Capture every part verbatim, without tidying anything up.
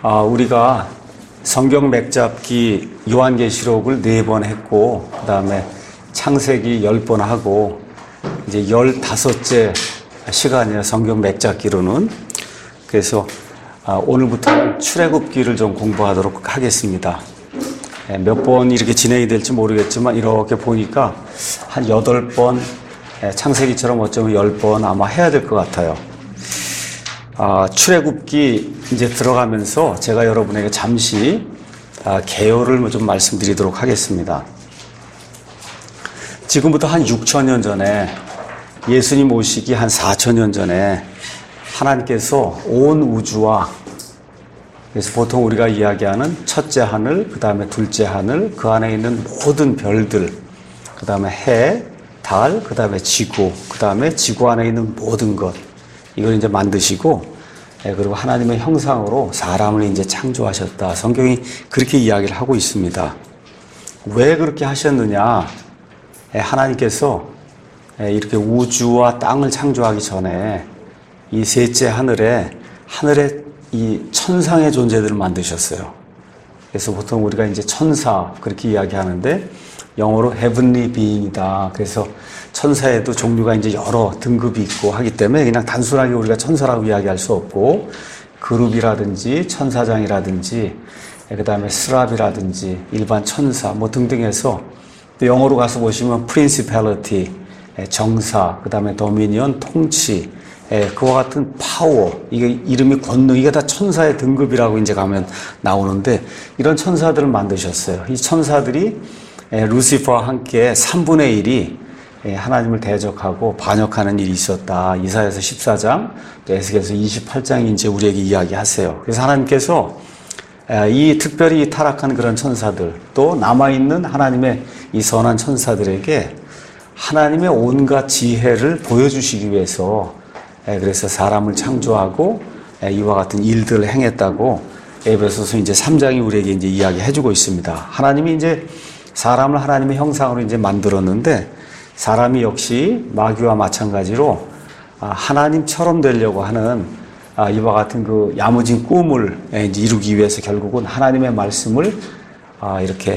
아, 우리가 성경 맥잡기 요한계시록을 네 번 했고, 그 다음에 창세기 열 번 하고, 이제 열다섯째 시간이에요, 성경 맥잡기로는. 그래서 아, 오늘부터는 출애굽기를 좀 공부하도록 하겠습니다. 예, 몇 번 이렇게 진행이 될지 모르겠지만, 이렇게 보니까 한 여덟 번, 예, 창세기처럼 어쩌면 열 번 아마 해야 될 것 같아요. 아, 출애굽기 이제 들어가면서 제가 여러분에게 잠시 아, 개요를 좀 말씀드리도록 하겠습니다. 지금부터 한 육천 년 전에, 예수님 오시기 한 사천 년 전에 하나님께서 온 우주와, 그래서 보통 우리가 이야기하는 첫째 하늘, 그 다음에 둘째 하늘, 그 안에 있는 모든 별들, 그 다음에 해, 달, 그 다음에 지구, 그 다음에 지구 안에 있는 모든 것, 이걸 이제 만드시고, 예, 그리고 하나님의 형상으로 사람을 이제 창조하셨다. 성경이 그렇게 이야기를 하고 있습니다. 왜 그렇게 하셨느냐? 예, 하나님께서 예, 이렇게 우주와 땅을 창조하기 전에 이 셋째 하늘에, 하늘에 이 천상의 존재들을 만드셨어요. 그래서 보통 우리가 이제 천사, 그렇게 이야기하는데, 영어로 heavenly being이다. 그래서 천사에도 종류가 이제 여러 등급이 있고 하기 때문에 그냥 단순하게 우리가 천사라고 이야기할 수 없고, 그룹이라든지 천사장이라든지, 그 다음에 스랍이라든지 일반 천사 뭐 등등 해서, 또 영어로 가서 보시면 principality, 정사, 그 다음에 도미니언, 통치, 그와 같은 파워, 이게 이름이 권능, 이게 다 천사의 등급이라고 이제 가면 나오는데, 이런 천사들을 만드셨어요. 이 천사들이 루시퍼와 함께 삼분의 일이 하나님을 대적하고 반역하는 일이 있었다. 이사야서 십사 장, 또 에스겔서 이십팔 장이 이제 우리에게 이야기하세요. 그래서 하나님께서 이 특별히 타락한 그런 천사들, 또 남아있는 하나님의 이 선한 천사들에게 하나님의 온갖 지혜를 보여주시기 위해서, 그래서 사람을 창조하고 이와 같은 일들을 행했다고 에베소서 이제 삼 장이 우리에게 이제 이야기해주고 있습니다. 하나님이 이제 사람을 하나님의 형상으로 이제 만들었는데, 사람이 역시 마귀와 마찬가지로 하나님처럼 되려고 하는 이와 같은 그 야무진 꿈을 이제 이루기 위해서 결국은 하나님의 말씀을 이렇게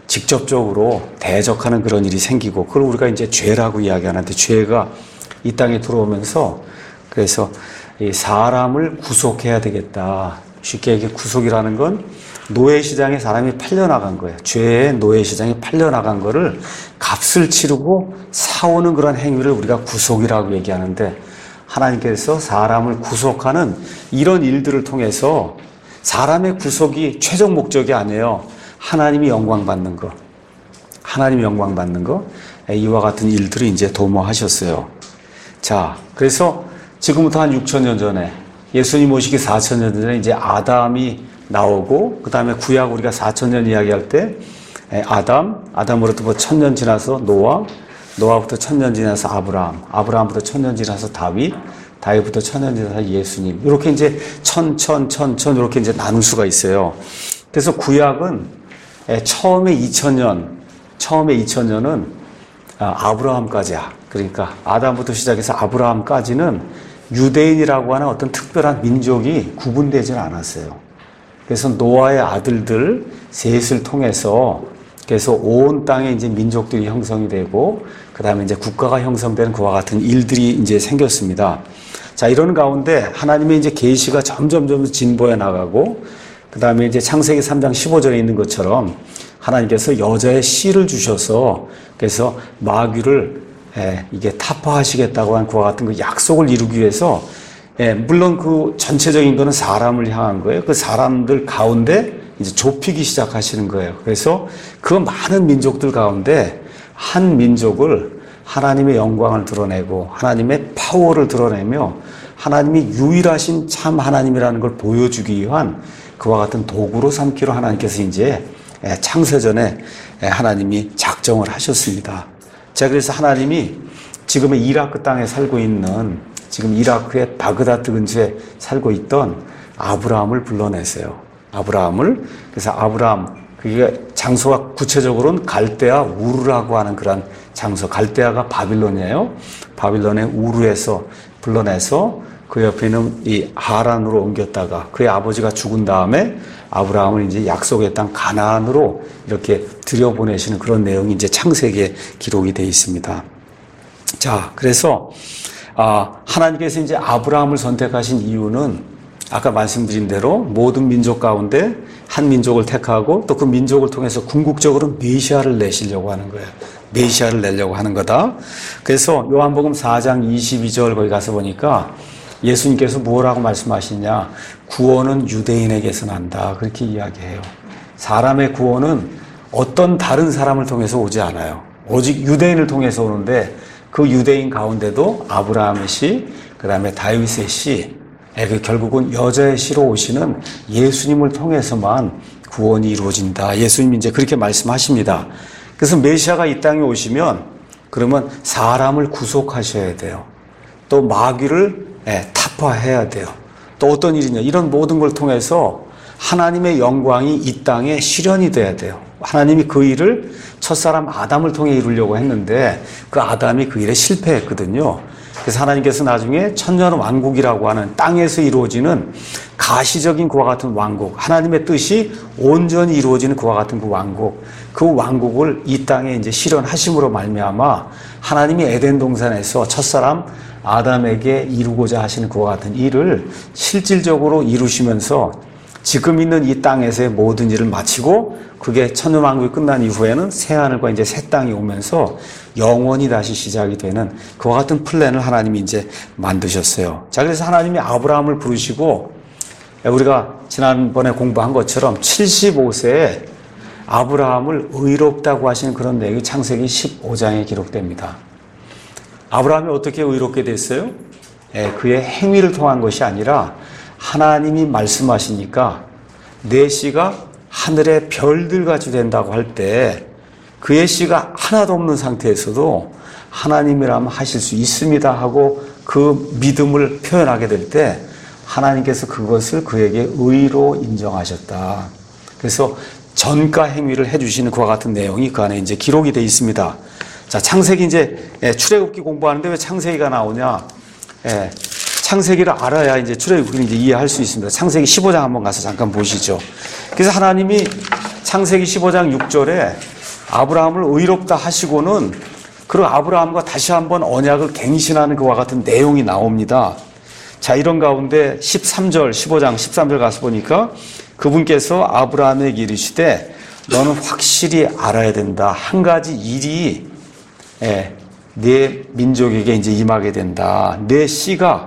직접적으로 대적하는 그런 일이 생기고, 그걸 우리가 이제 죄라고 이야기하는데, 죄가 이 땅에 들어오면서 그래서 이 사람을 구속해야 되겠다. 쉽게 얘기해 구속이라는 건 노예시장에 사람이 팔려나간 거예요. 죄의 노예시장에 팔려나간 거를 값을 치르고 사오는 그런 행위를 우리가 구속이라고 얘기하는데, 하나님께서 사람을 구속하는 이런 일들을 통해서 사람의 구속이 최종 목적이 아니에요. 하나님이 영광 받는 거, 하나님이 영광 받는 거, 이와 같은 일들을 이제 도모하셨어요. 자, 그래서 지금부터 한 육천 년 전에, 예수님 오시기 사천 년 전에 이제 아담이 나오고, 그 다음에 구약 우리가 사천 년 이야기할 때 아담, 아담으로부터 뭐 천 년 지나서 노아, 노아부터 천 년 지나서 아브라함, 아브라함부터 천 년 지나서 다윗, 다윗부터 천 년 지나서 예수님, 이렇게 이제 천, 천, 천, 천 이렇게 이제 나눌 수가 있어요. 그래서 구약은 처음에 이천 년, 처음에 이천 년은 아브라함까지야. 그러니까 아담부터 시작해서 아브라함까지는 유대인이라고 하는 어떤 특별한 민족이 구분되지는 않았어요. 그래서 노아의 아들들 셋을 통해서, 그래서 온 땅에 이제 민족들이 형성이 되고, 그 다음에 이제 국가가 형성되는 그와 같은 일들이 이제 생겼습니다. 자, 이런 가운데 하나님의 이제 계시가 점점점 진보해 나가고, 그 다음에 이제 창세기 삼 장 십오 절에 있는 것처럼 하나님께서 여자의 씨를 주셔서, 그래서 마귀를 예, 이게 타파하시겠다고 한 그와 같은 그 약속을 이루기 위해서, 예, 물론 그 전체적인 거는 사람을 향한 거예요. 그 사람들 가운데 이제 좁히기 시작하시는 거예요. 그래서 그 많은 민족들 가운데 한 민족을 하나님의 영광을 드러내고 하나님의 파워를 드러내며 하나님이 유일하신 참 하나님이라는 걸 보여주기 위한 그와 같은 도구로 삼기로 하나님께서 이제 창세전에 하나님이 작정을 하셨습니다. 자, 그래서 하나님이 지금의 이라크 땅에 살고 있는, 지금 이라크의 바그다드 근처에 살고 있던 아브라함을 불러내세요. 아브라함을. 그래서 아브라함, 그게 장소가 구체적으로는 갈대아 우르라고 하는 그런 장소, 갈대아가 바빌론이에요. 바빌론의 우르에서 불러내서 그 옆에 있는 이 하란으로 옮겼다가 그의 아버지가 죽은 다음에 아브라함을 이제 약속의 땅 가나안으로 이렇게 들여보내시는 그런 내용이 이제 창세기에 기록이 되어 있습니다. 자, 그래서 아, 하나님께서 이제 아브라함을 선택하신 이유는 아까 말씀드린 대로 모든 민족 가운데 한 민족을 택하고 또 그 민족을 통해서 궁극적으로 메시아를 내시려고 하는 거예요. 메시아를 내려고 하는 거다. 그래서 요한복음 사 장 이십이 절 거기 가서 보니까 예수님께서 뭐라고 말씀하시냐. 구원은 유대인에게서 난다. 그렇게 이야기해요. 사람의 구원은 어떤 다른 사람을 통해서 오지 않아요. 오직 유대인을 통해서 오는데 그 유대인 가운데도 아브라함의 씨, 그 다음에 다윗의 씨, 그 결국은 여자의 씨로 오시는 예수님을 통해서만 구원이 이루어진다. 예수님이 이제 그렇게 말씀하십니다. 그래서 메시아가 이 땅에 오시면 그러면 사람을 구속하셔야 돼요. 또 마귀를 타파해야 돼요. 또 어떤 일이냐. 이런 모든 걸 통해서 하나님의 영광이 이 땅에 실현이 돼야 돼요. 하나님이 그 일을 첫사람 아담을 통해 이루려고 했는데 그 아담이 그 일에 실패했거든요. 그래서 하나님께서 나중에 천년왕국이라고 하는 땅에서 이루어지는 가시적인 그와 같은 왕국, 하나님의 뜻이 온전히 이루어지는 그와 같은 그 왕국, 그 왕국을 이 땅에 이제 실현하심으로 말미암아 하나님이 에덴 동산에서 첫사람 아담에게 이루고자 하시는 그와 같은 일을 실질적으로 이루시면서 지금 있는 이 땅에서의 모든 일을 마치고 그게 천년왕국이 끝난 이후에는 새하늘과 이제 새 땅이 오면서 영원히 다시 시작이 되는 그와 같은 플랜을 하나님이 이제 만드셨어요. 자, 그래서 하나님이 아브라함을 부르시고 우리가 지난번에 공부한 것처럼 칠십오 세에 아브라함을 의롭다고 하시는 그런 내용이 창세기 십오 장에 기록됩니다. 아브라함이 어떻게 의롭게 됐어요? 예, 그의 행위를 통한 것이 아니라 하나님이 말씀하시니까 내 씨가 하늘의 별들같이 된다고 할 때 그의 씨가 하나도 없는 상태에서도 하나님이라면 하실 수 있습니다 하고 그 믿음을 표현하게 될 때 하나님께서 그것을 그에게 의로 인정하셨다. 그래서 전가 행위를 해주시는 그와 같은 내용이 그 안에 이제 기록이 되어 있습니다. 자, 창세기 이제 출애굽기 공부하는데 왜 창세기가 나오냐? 예, 창세기를 알아야 이제 출애굽기를 이제 이해할 수 있습니다. 창세기 십오 장 한번 가서 잠깐 보시죠. 그래서 하나님이 창세기 십오 장 육 절에 아브라함을 의롭다 하시고는 그리고 아브라함과 다시 한번 언약을 갱신하는 그와 같은 내용이 나옵니다. 자, 이런 가운데 십삼 절, 십오 장 십삼 절 가서 보니까 그분께서 아브라함에게 이르시되 너는 확실히 알아야 된다. 한 가지 일이 예, 내 민족에게 이제 임하게 된다. 내 씨가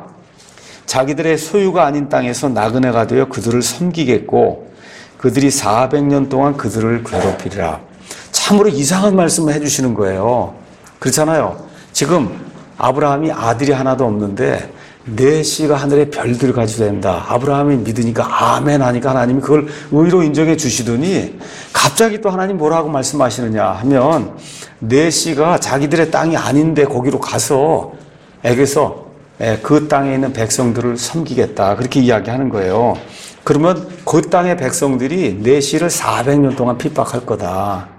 자기들의 소유가 아닌 땅에서 나그네가 되어 그들을 섬기겠고 그들이 사백 년 동안 그들을 괴롭히리라. 참으로 이상한 말씀을 해주시는 거예요. 그렇잖아요. 지금 아브라함이 아들이 하나도 없는데 내 씨가 하늘의 별들 가지고 된다. 아브라함이 믿으니까 아멘 하니까 하나님이 그걸 의로 인정해 주시더니 갑자기 또 하나님 뭐라고 말씀하시느냐 하면 내 씨가 자기들의 땅이 아닌데 거기로 가서 에게서 그 땅에 있는 백성들을 섬기겠다. 그렇게 이야기하는 거예요. 그러면 그 땅의 백성들이 내 씨를 사백 년 동안 핍박할 거다.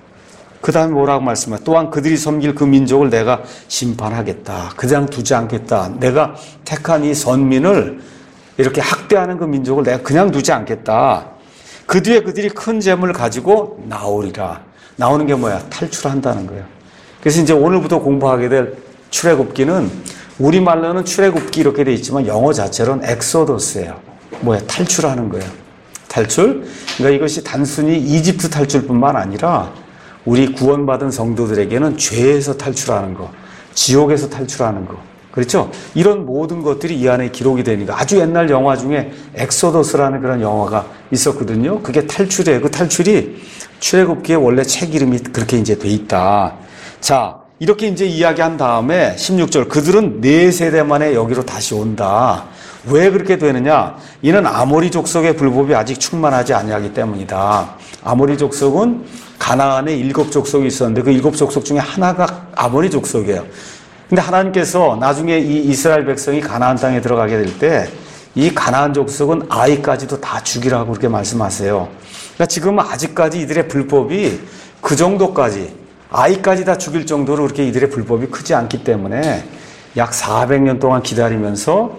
그 다음에 뭐라고 말씀해? 또한 그들이 섬길 그 민족을 내가 심판하겠다. 그냥 두지 않겠다. 내가 택한 이 선민을 이렇게 학대하는 그 민족을 내가 그냥 두지 않겠다. 그 뒤에 그들이 큰 재물을 가지고 나오리라. 나오는 게 뭐야? 탈출한다는 거예요. 그래서 이제 오늘부터 공부하게 될 출애굽기는 우리말로는 출애굽기 이렇게 돼 있지만 영어 자체로는 엑소더스예요. 뭐야? 탈출하는 거예요. 탈출? 그러니까 이것이 단순히 이집트 탈출뿐만 아니라 우리 구원받은 성도들에게는 죄에서 탈출하는 거, 지옥에서 탈출하는 거. 그렇죠? 이런 모든 것들이 이 안에 기록이 되니까 아주 옛날 영화 중에 엑소더스라는 그런 영화가 있었거든요. 그게 탈출이에요. 그 탈출이 출애굽기에 원래 책 이름이 그렇게 이제 돼 있다. 자, 이렇게 이제 이야기한 다음에 십육 절 그들은 네 세대 만에 여기로 다시 온다. 왜 그렇게 되느냐? 이는 아모리 족속의 불법이 아직 충만하지 아니하기 때문이다. 아모리 족속은 가나안에 일곱 족속이 있었는데 그 일곱 족속 중에 하나가 아모리 족속이에요. 근데 하나님께서 나중에 이 이스라엘 백성이 가나안 땅에 들어가게 될 때 이 가나안 족속은 아이까지도 다 죽이라고 그렇게 말씀하세요. 그러니까 지금은 아직까지 이들의 불법이 그 정도까지 아이까지 다 죽일 정도로 그렇게 이들의 불법이 크지 않기 때문에 약 사백 년 동안 기다리면서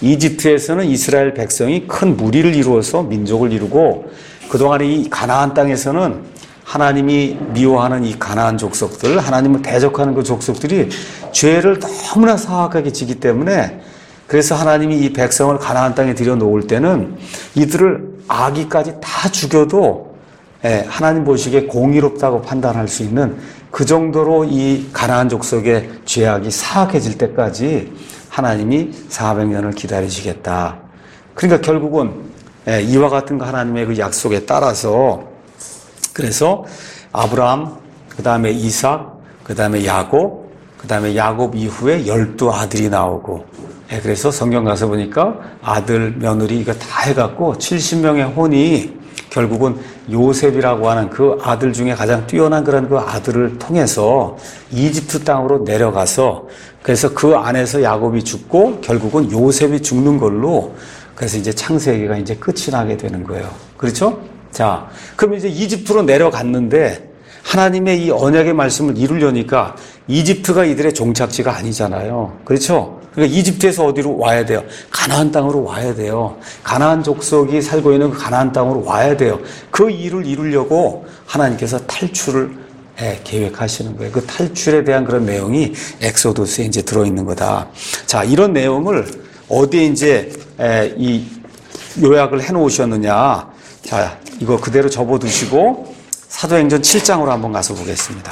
이집트에서는 이스라엘 백성이 큰 무리를 이루어서 민족을 이루고 그동안에 이 가나안 땅에서는 하나님이 미워하는 이 가나안 족속들, 하나님을 대적하는 그 족속들이 죄를 너무나 사악하게 지기 때문에 그래서 하나님이 이 백성을 가나안 땅에 들여놓을 때는 이들을 아기까지 다 죽여도 하나님 보시기에 공의롭다고 판단할 수 있는 그 정도로 이 가나안 족속의 죄악이 사악해질 때까지 하나님이 사백 년을 기다리시겠다. 그러니까 결국은 이와 같은 하나님의 그 약속에 따라서 그래서 아브라함, 그 다음에 이삭, 그 다음에 야곱, 그 다음에 야곱 이후에 열두 아들이 나오고 그래서 성경 가서 보니까 아들, 며느리 이거 다 해갖고 칠십 명의 혼이 결국은 요셉이라고 하는 그 아들 중에 가장 뛰어난 그런 그 아들을 통해서 이집트 땅으로 내려가서 그래서 그 안에서 야곱이 죽고 결국은 요셉이 죽는 걸로 그래서 이제 창세기가 이제 끝이 나게 되는 거예요. 그렇죠? 자, 그럼 이제 이집트로 내려갔는데 하나님의 이 언약의 말씀을 이루려니까 이집트가 이들의 종착지가 아니잖아요. 그렇죠? 그러니까 이집트에서 어디로 와야 돼요? 가나안 땅으로 와야 돼요. 가나안 족속이 살고 있는 그 가나안 땅으로 와야 돼요. 그 일을 이루려고 하나님께서 탈출을 예, 계획하시는 거예요. 그 탈출에 대한 그런 내용이 엑소도스에 이제 들어있는 거다. 자, 이런 내용을 어디에 이제 에, 이 요약을 해 놓으셨느냐. 자, 이거 그대로 접어 두시고 사도행전 칠 장으로 한번 가서 보겠습니다.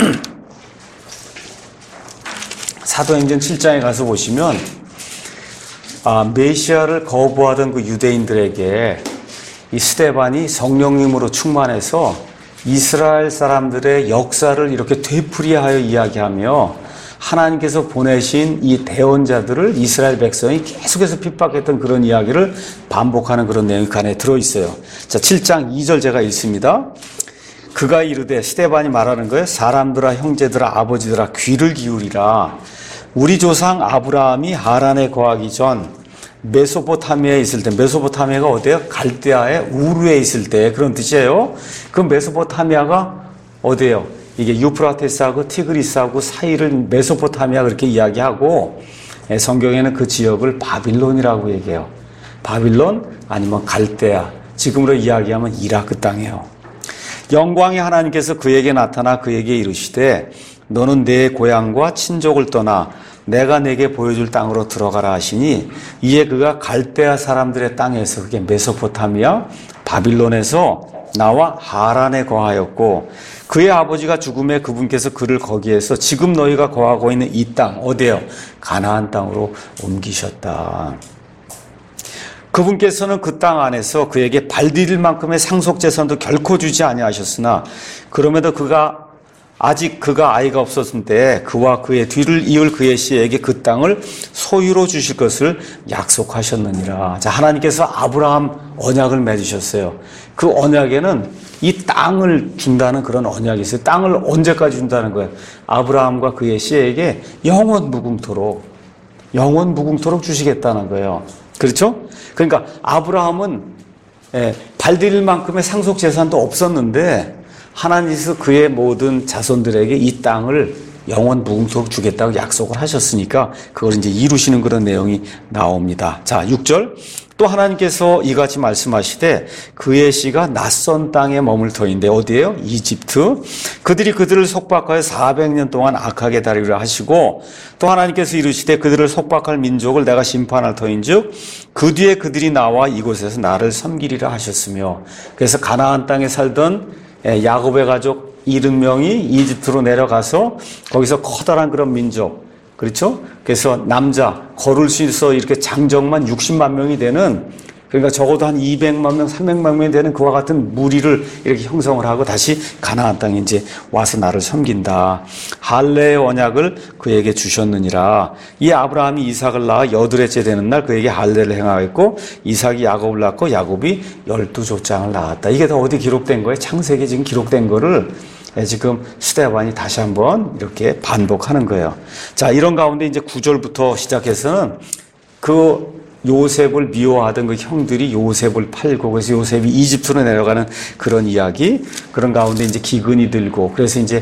사도행전 칠 장에 가서 보시면 아, 메시아를 거부하던 그 유대인들에게 이 스데반이 성령님으로 충만해서 이스라엘 사람들의 역사를 이렇게 되풀이하여 이야기하며 하나님께서 보내신 이 대언자들을 이스라엘 백성이 계속해서 핍박했던 그런 이야기를 반복하는 그런 내용이 그 안에 들어있어요. 자, 칠 장 이 절 제가 읽습니다. 그가 이르되 스데반이 말하는 거예요. 사람들아 형제들아 아버지들아 귀를 기울이라. 우리 조상 아브라함이 하란에 거하기 전 메소포타미아에 있을 때, 메소포타미아가 어디예요? 갈대아의 우르에 있을 때 그런 뜻이에요. 그 메소포타미아가 어디예요? 이게 유프라테스하고 티그리스하고 사이를 메소포타미아 그렇게 이야기하고 성경에는 그 지역을 바빌론이라고 얘기해요. 바빌론 아니면 갈대아, 지금으로 이야기하면 이라크 땅이에요. 영광의 하나님께서 그에게 나타나 그에게 이르시되 너는 내 고향과 친족을 떠나 내가 내게 보여줄 땅으로 들어가라 하시니 이에 그가 갈대아 사람들의 땅에서 그게 메소포타미아 바빌론에서 나와 하란에 거하였고 그의 아버지가 죽음에 그분께서 그를 거기에서 지금 너희가 거하고 있는 이 땅 어디예요? 가나안 땅으로 옮기셨다. 그분께서는 그 땅 안에서 그에게 발디딜 만큼의 상속재산도 결코 주지 아니하셨으나 그럼에도 그가 아직 그가 아이가 없었을 때 그와 그의 뒤를 이을 그의 씨에게 그 땅을 소유로 주실 것을 약속하셨느니라. 자, 하나님께서 아브라함 언약을 맺으셨어요. 그 언약에는 이 땅을 준다는 그런 언약이 있어요. 땅을 언제까지 준다는 거예요? 아브라함과 그의 씨에게 영원 무궁토록, 영원 무궁토록 주시겠다는 거예요. 그렇죠? 그러니까 아브라함은 발디딜 만큼의 상속 재산도 없었는데 하나님께서 그의 모든 자손들에게 이 땅을 영원 무궁토록 주겠다고 약속을 하셨으니까 그걸 이제 이루시는 그런 내용이 나옵니다. 자, 육 절. 또 하나님께서 이같이 말씀하시되 그의 씨가 낯선 땅에 머물 터인데 어디예요? 이집트. 그들이 그들을 속박하여 사백 년 동안 악하게 다리라 하시고 또 하나님께서 이르시되 그들을 속박할 민족을 내가 심판할 터인즉 그 뒤에 그들이 나와 이곳에서 나를 섬기리라 하셨으며 그래서 가나안 땅에 살던 야곱의 가족 칠십 명이 이집트로 내려가서 거기서 커다란 그런 민족, 그렇죠? 그래서 남자 걸을 수 있어 이렇게 장정만 육십만 명이 되는, 그러니까 적어도 한 이백만 명, 삼백만 명이 되는 그와 같은 무리를 이렇게 형성을 하고 다시 가나안 땅에 이제 와서 나를 섬긴다. 할례의 언약을 그에게 주셨느니라. 이 아브라함이 이삭을 낳아 여드레째 되는 날 그에게 할례를 행하였고 이삭이 야곱을 낳고 야곱이 열두 족장을 낳았다. 이게 다 어디 기록된 거예요? 창세기에 지금 기록된 거를 지금 스데반이 다시 한번 이렇게 반복하는 거예요. 자, 이런 가운데 이제 구 절부터 시작해서는 그 요셉을 미워하던 그 형들이 요셉을 팔고 그래서 요셉이 이집트로 내려가는 그런 이야기, 그런 가운데 이제 기근이 들고 그래서 이제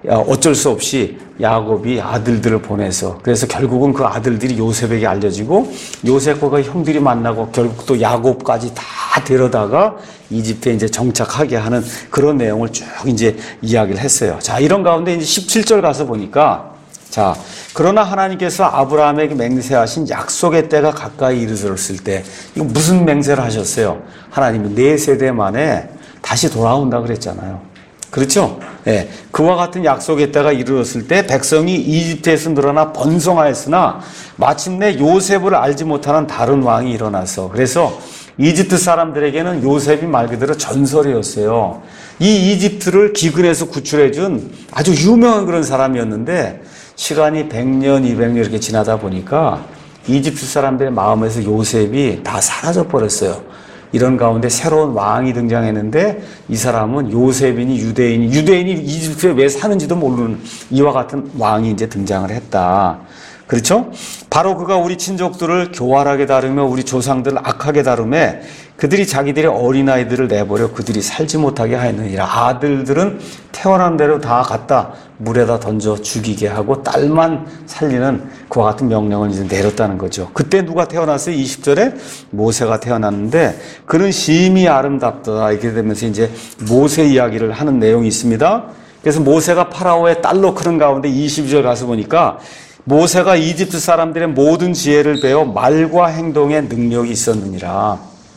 어쩔 수 없이 야곱이 아들들을 보내서 그래서 결국은 그 아들들이 요셉에게 알려지고 요셉과 그 형들이 만나고 결국 또 야곱까지 다 데려다가 이집트에 이제 정착하게 하는 그런 내용을 쭉 이제 이야기를 했어요. 자, 이런 가운데 이제 십칠 절 가서 보니까 자, 그러나 하나님께서 아브라함에게 맹세하신 약속의 때가 가까이 이르렀을 때 이거 무슨 맹세를 하셨어요? 하나님이 네 세대 만에 다시 돌아온다 그랬잖아요. 그렇죠? 예. 그와 같은 약속의 때가 이르렀을 때 백성이 이집트에서 늘어나 번성하였으나 마침내 요셉을 알지 못하는 다른 왕이 일어나서 그래서 이집트 사람들에게는 요셉이 말 그대로 전설이었어요. 이 이집트를 기근에서 구출해준 아주 유명한 그런 사람이었는데 시간이 백 년, 이백 년 이렇게 지나다 보니까 이집트 사람들의 마음에서 요셉이 다 사라져 버렸어요. 이런 가운데 새로운 왕이 등장했는데 이 사람은 요셉이니 유대인이 유대인이 이집트에 왜 사는지도 모르는 이와 같은 왕이 이제 등장을 했다. 그렇죠? 바로 그가 우리 친족들을 교활하게 다루며 우리 조상들을 악하게 다루며 그들이 자기들의 어린아이들을 내버려 그들이 살지 못하게 하였느니라. 아들들은 태어난 대로 다 갖다 물에다 던져 죽이게 하고 딸만 살리는 그와 같은 명령을 이제 내렸다는 거죠. 그때 누가 태어났어요? 이십 절에 모세가 태어났는데 그는 심히 아름답다. 이렇게 되면서 이제 모세 이야기를 하는 내용이 있습니다. 그래서 모세가 파라오의 딸로 크는 가운데 이십이 절 가서 보니까 모세가 이집트 사람들의 모든 지혜를 배워 말과 행동에 능력이 있었느니라.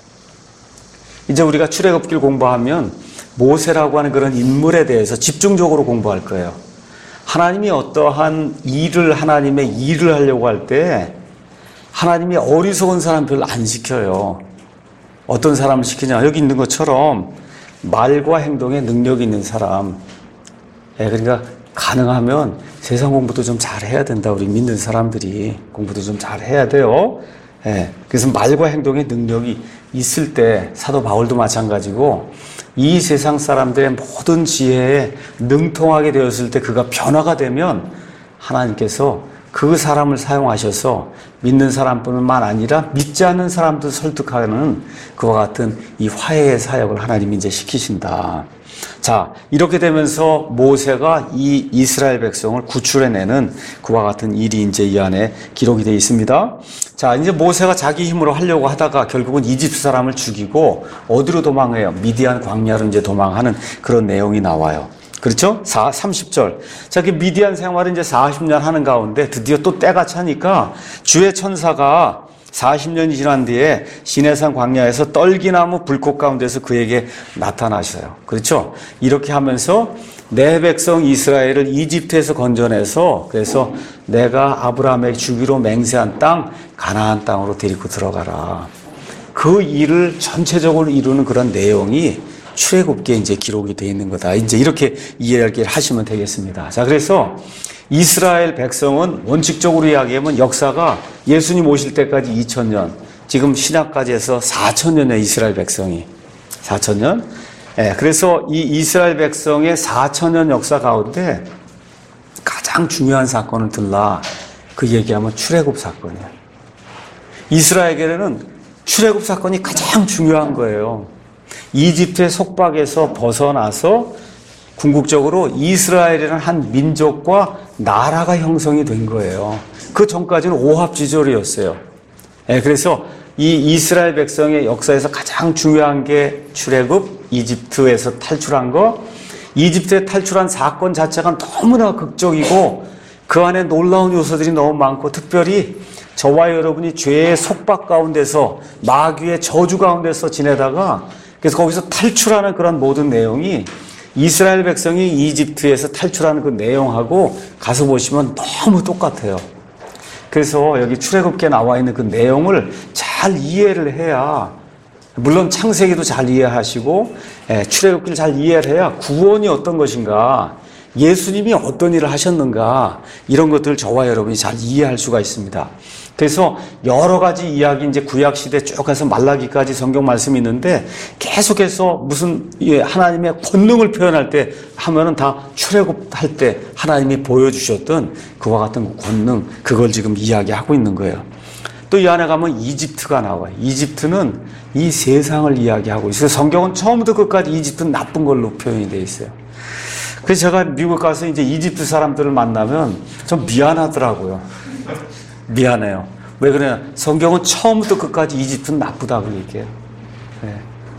이제 우리가 출애굽기를 공부하면 모세라고 하는 그런 인물에 대해서 집중적으로 공부할 거예요. 하나님이 어떠한 일을 하나님의 일을 하려고 할 때 하나님이 어리석은 사람 별로 안 시켜요. 어떤 사람을 시키냐? 여기 있는 것처럼 말과 행동에 능력이 있는 사람. 예, 그러니까 가능하면 세상 공부도 좀 잘해야 된다. 우리 믿는 사람들이 공부도 좀 잘해야 돼요. 예, 그래서 말과 행동에 능력이 있을 때 사도 바울도 마찬가지고 이 세상 사람들의 모든 지혜에 능통하게 되었을 때 그가 변화가 되면 하나님께서 그 사람을 사용하셔서 믿는 사람뿐만 아니라 믿지 않는 사람도 설득하는 그와 같은 이 화해의 사역을 하나님이 이제 시키신다. 자, 이렇게 되면서 모세가 이 이스라엘 백성을 구출해내는 그와 같은 일이 이제 이 안에 기록이 되어 있습니다. 자, 이제 모세가 자기 힘으로 하려고 하다가 결국은 이집트 사람을 죽이고 어디로 도망해요? 미디안 광야로 이제 도망하는 그런 내용이 나와요. 그렇죠? 삼십 절. 자, 그 미디안 생활을 이제 사십 년 하는 가운데 드디어 또 때가 차니까 주의 천사가 사십 년이 지난 뒤에 시내산 광야에서 떨기나무 불꽃 가운데서 그에게 나타나셔요. 그렇죠? 이렇게 하면서 내 백성 이스라엘을 이집트에서 건져내서 그래서 내가 아브라함에게 주기로 맹세한 땅 가나안 땅으로 데리고 들어가라. 그 일을 전체적으로 이루는 그런 내용이 출애굽기에 이제 기록이 되어 있는 거다. 이제 이렇게 이해를 하시면 되겠습니다. 자, 그래서 이스라엘 백성은 원칙적으로 이야기하면 역사가 예수님 오실 때까지 이천 년, 지금 신약까지 해서 사천 년의 이스라엘 백성이 사천 년. 예, 그래서 이 이스라엘 백성의 사천 년 역사 가운데 가장 중요한 사건을 들라 그 얘기하면 출애굽 사건이에요. 이스라엘에게는 출애굽 사건이 가장 중요한 거예요. 이집트의 속박에서 벗어나서 궁극적으로 이스라엘이라는 한 민족과 나라가 형성이 된 거예요. 그 전까지는 오합지졸이었어요. 네, 그래서 이 이스라엘 백성의 역사에서 가장 중요한 게 출애굽, 이집트에서 탈출한 거, 이집트에 탈출한 사건 자체가 너무나 극적이고 그 안에 놀라운 요소들이 너무 많고 특별히 저와 여러분이 죄의 속박 가운데서 마귀의 저주 가운데서 지내다가 그래서 거기서 탈출하는 그런 모든 내용이 이스라엘 백성이 이집트에서 탈출하는 그 내용하고 가서 보시면 너무 똑같아요. 그래서 여기 출애굽기에 나와 있는 그 내용을 잘 이해를 해야 물론 창세기도 잘 이해하시고 출애굽기를 잘 이해를 해야 구원이 어떤 것인가 예수님이 어떤 일을 하셨는가 이런 것들을 저와 여러분이 잘 이해할 수가 있습니다. 그래서 여러 가지 이야기 이제 구약 시대 쭉 해서 말라기까지 성경 말씀이 있는데 계속해서 무슨 하나님의 권능을 표현할 때 하면은 다 출애굽할 때 하나님이 보여주셨던 그와 같은 권능 그걸 지금 이야기하고 있는 거예요. 또 이 안에 가면 이집트가 나와요. 이집트는 이 세상을 이야기하고 있어요. 성경은 처음부터 끝까지 이집트는 나쁜 걸로 표현이 되어 있어요. 그래서 제가 미국 가서 이제 이집트 사람들을 만나면 좀 미안하더라고요. 미안해요. 왜 그러냐? 성경은 처음부터 끝까지 이집트는 나쁘다고 얘기해요. 네.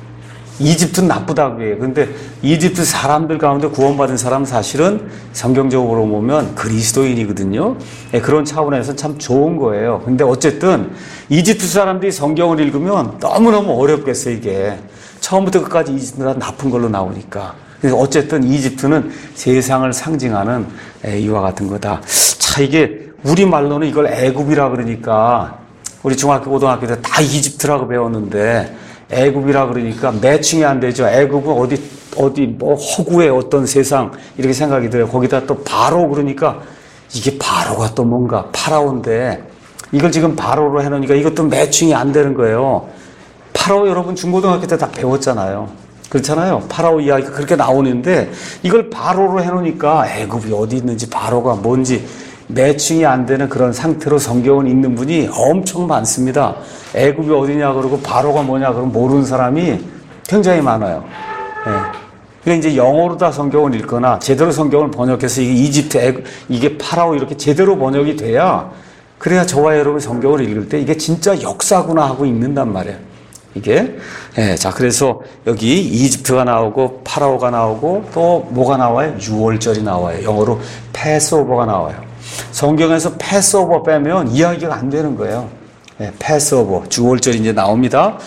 이집트는 나쁘다고 해요. 근데 이집트 사람들 가운데 구원받은 사람은 사실은 성경적으로 보면 그리스도인이거든요. 네, 그런 차원에서 참 좋은 거예요. 근데 어쨌든 이집트 사람들이 성경을 읽으면 너무너무 어렵겠어요, 이게. 처음부터 끝까지 이집트는 나쁜 걸로 나오니까. 그래서 어쨌든 이집트는 세상을 상징하는 이와 같은 거다. 자, 이게 우리말로는 이걸 애굽이라 그러니까 우리 중학교, 고등학교 때 다 이집트라고 배웠는데 애굽이라 그러니까 매칭이 안 되죠. 애굽은 어디, 어디, 뭐, 허구의 어떤 세상, 이렇게 생각이 들어요. 거기다 또 바로 그러니까 이게 바로가 또 뭔가 파라오인데 이걸 지금 바로로 해놓으니까 이것도 매칭이 안 되는 거예요. 파라오 여러분 중고등학교 때 다 배웠잖아요. 그렇잖아요. 파라오 이야기가 그렇게 나오는데 이걸 바로로 해놓으니까 애굽이 어디 있는지 바로가 뭔지 매칭이 안 되는 그런 상태로 성경을 읽는 분이 엄청 많습니다. 애굽이 어디냐 그러고 바로가 뭐냐 그러면 모르는 사람이 굉장히 많아요. 예. 그러니까 이제 영어로 다 성경을 읽거나 제대로 성경을 번역해서 이게 이집트, 애굽, 이게 파라오 이렇게 제대로 번역이 돼야 그래야 저와 여러분 성경을 읽을 때 이게 진짜 역사구나 하고 읽는단 말이에요. 이게. 예. 자, 그래서 여기 이집트가 나오고 파라오가 나오고 또 뭐가 나와요? 유월절이 나와요. 영어로 패스오버가 나와요. 성경에서 패스오버 빼면 이야기가 안 되는 거예요. 네, 패스오버, 주월절이 이제 나옵니다.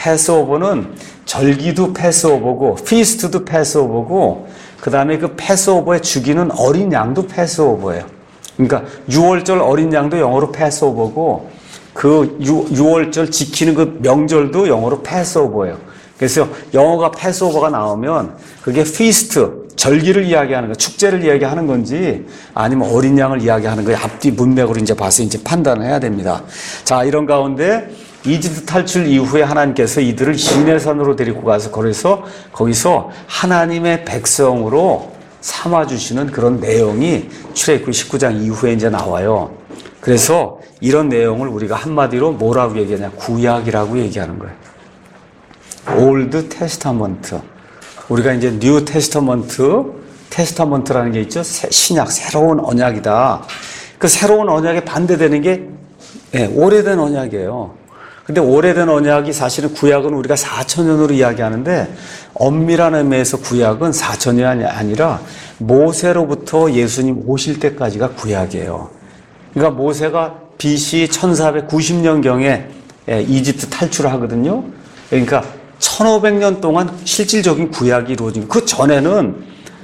패스오버는 절기도 패스오버고, 피스트도 패스오버고, 그 다음에 그 패스오버에 죽이는 어린 양도 패스오버예요. 그러니까 유월절 어린 양도 영어로 패스오버고, 그 유, 유월절 지키는 그 명절도 영어로 패스오버예요. 그래서 영어가 패스오버가 나오면 그게 피스트, 절기를 이야기하는 거, 축제를 이야기하는 건지 아니면 어린 양을 이야기하는 거에 앞뒤 문맥으로 이제 봐서 이제 판단을 해야 됩니다. 자, 이런 가운데 이집트 탈출 이후에 하나님께서 이들을 시내산으로 데리고 가서 거기서 거기서 하나님의 백성으로 삼아주시는 그런 내용이 출애굽기 십구 장 이후에 이제 나와요. 그래서 이런 내용을 우리가 한마디로 뭐라고 얘기하냐? 구약이라고 얘기하는 거예요. 올드 테스타먼트. 우리가 이제 뉴 테스타먼트, 테스타먼트라는 게 있죠. 신약, 새로운 언약이다. 그 새로운 언약에 반대되는 게 네, 오래된 언약이에요. 근데 오래된 언약이 사실은 구약은 우리가 사천 년으로 이야기하는데 엄밀한 의미에서 구약은 사천 년이 아니라 모세로부터 예수님 오실 때까지가 구약이에요. 그러니까 모세가 비씨 천사백구십 년경에 이집트 탈출을 하거든요. 그러니까 천오백 년 동안 실질적인 구약이 이루어진, 그 전에는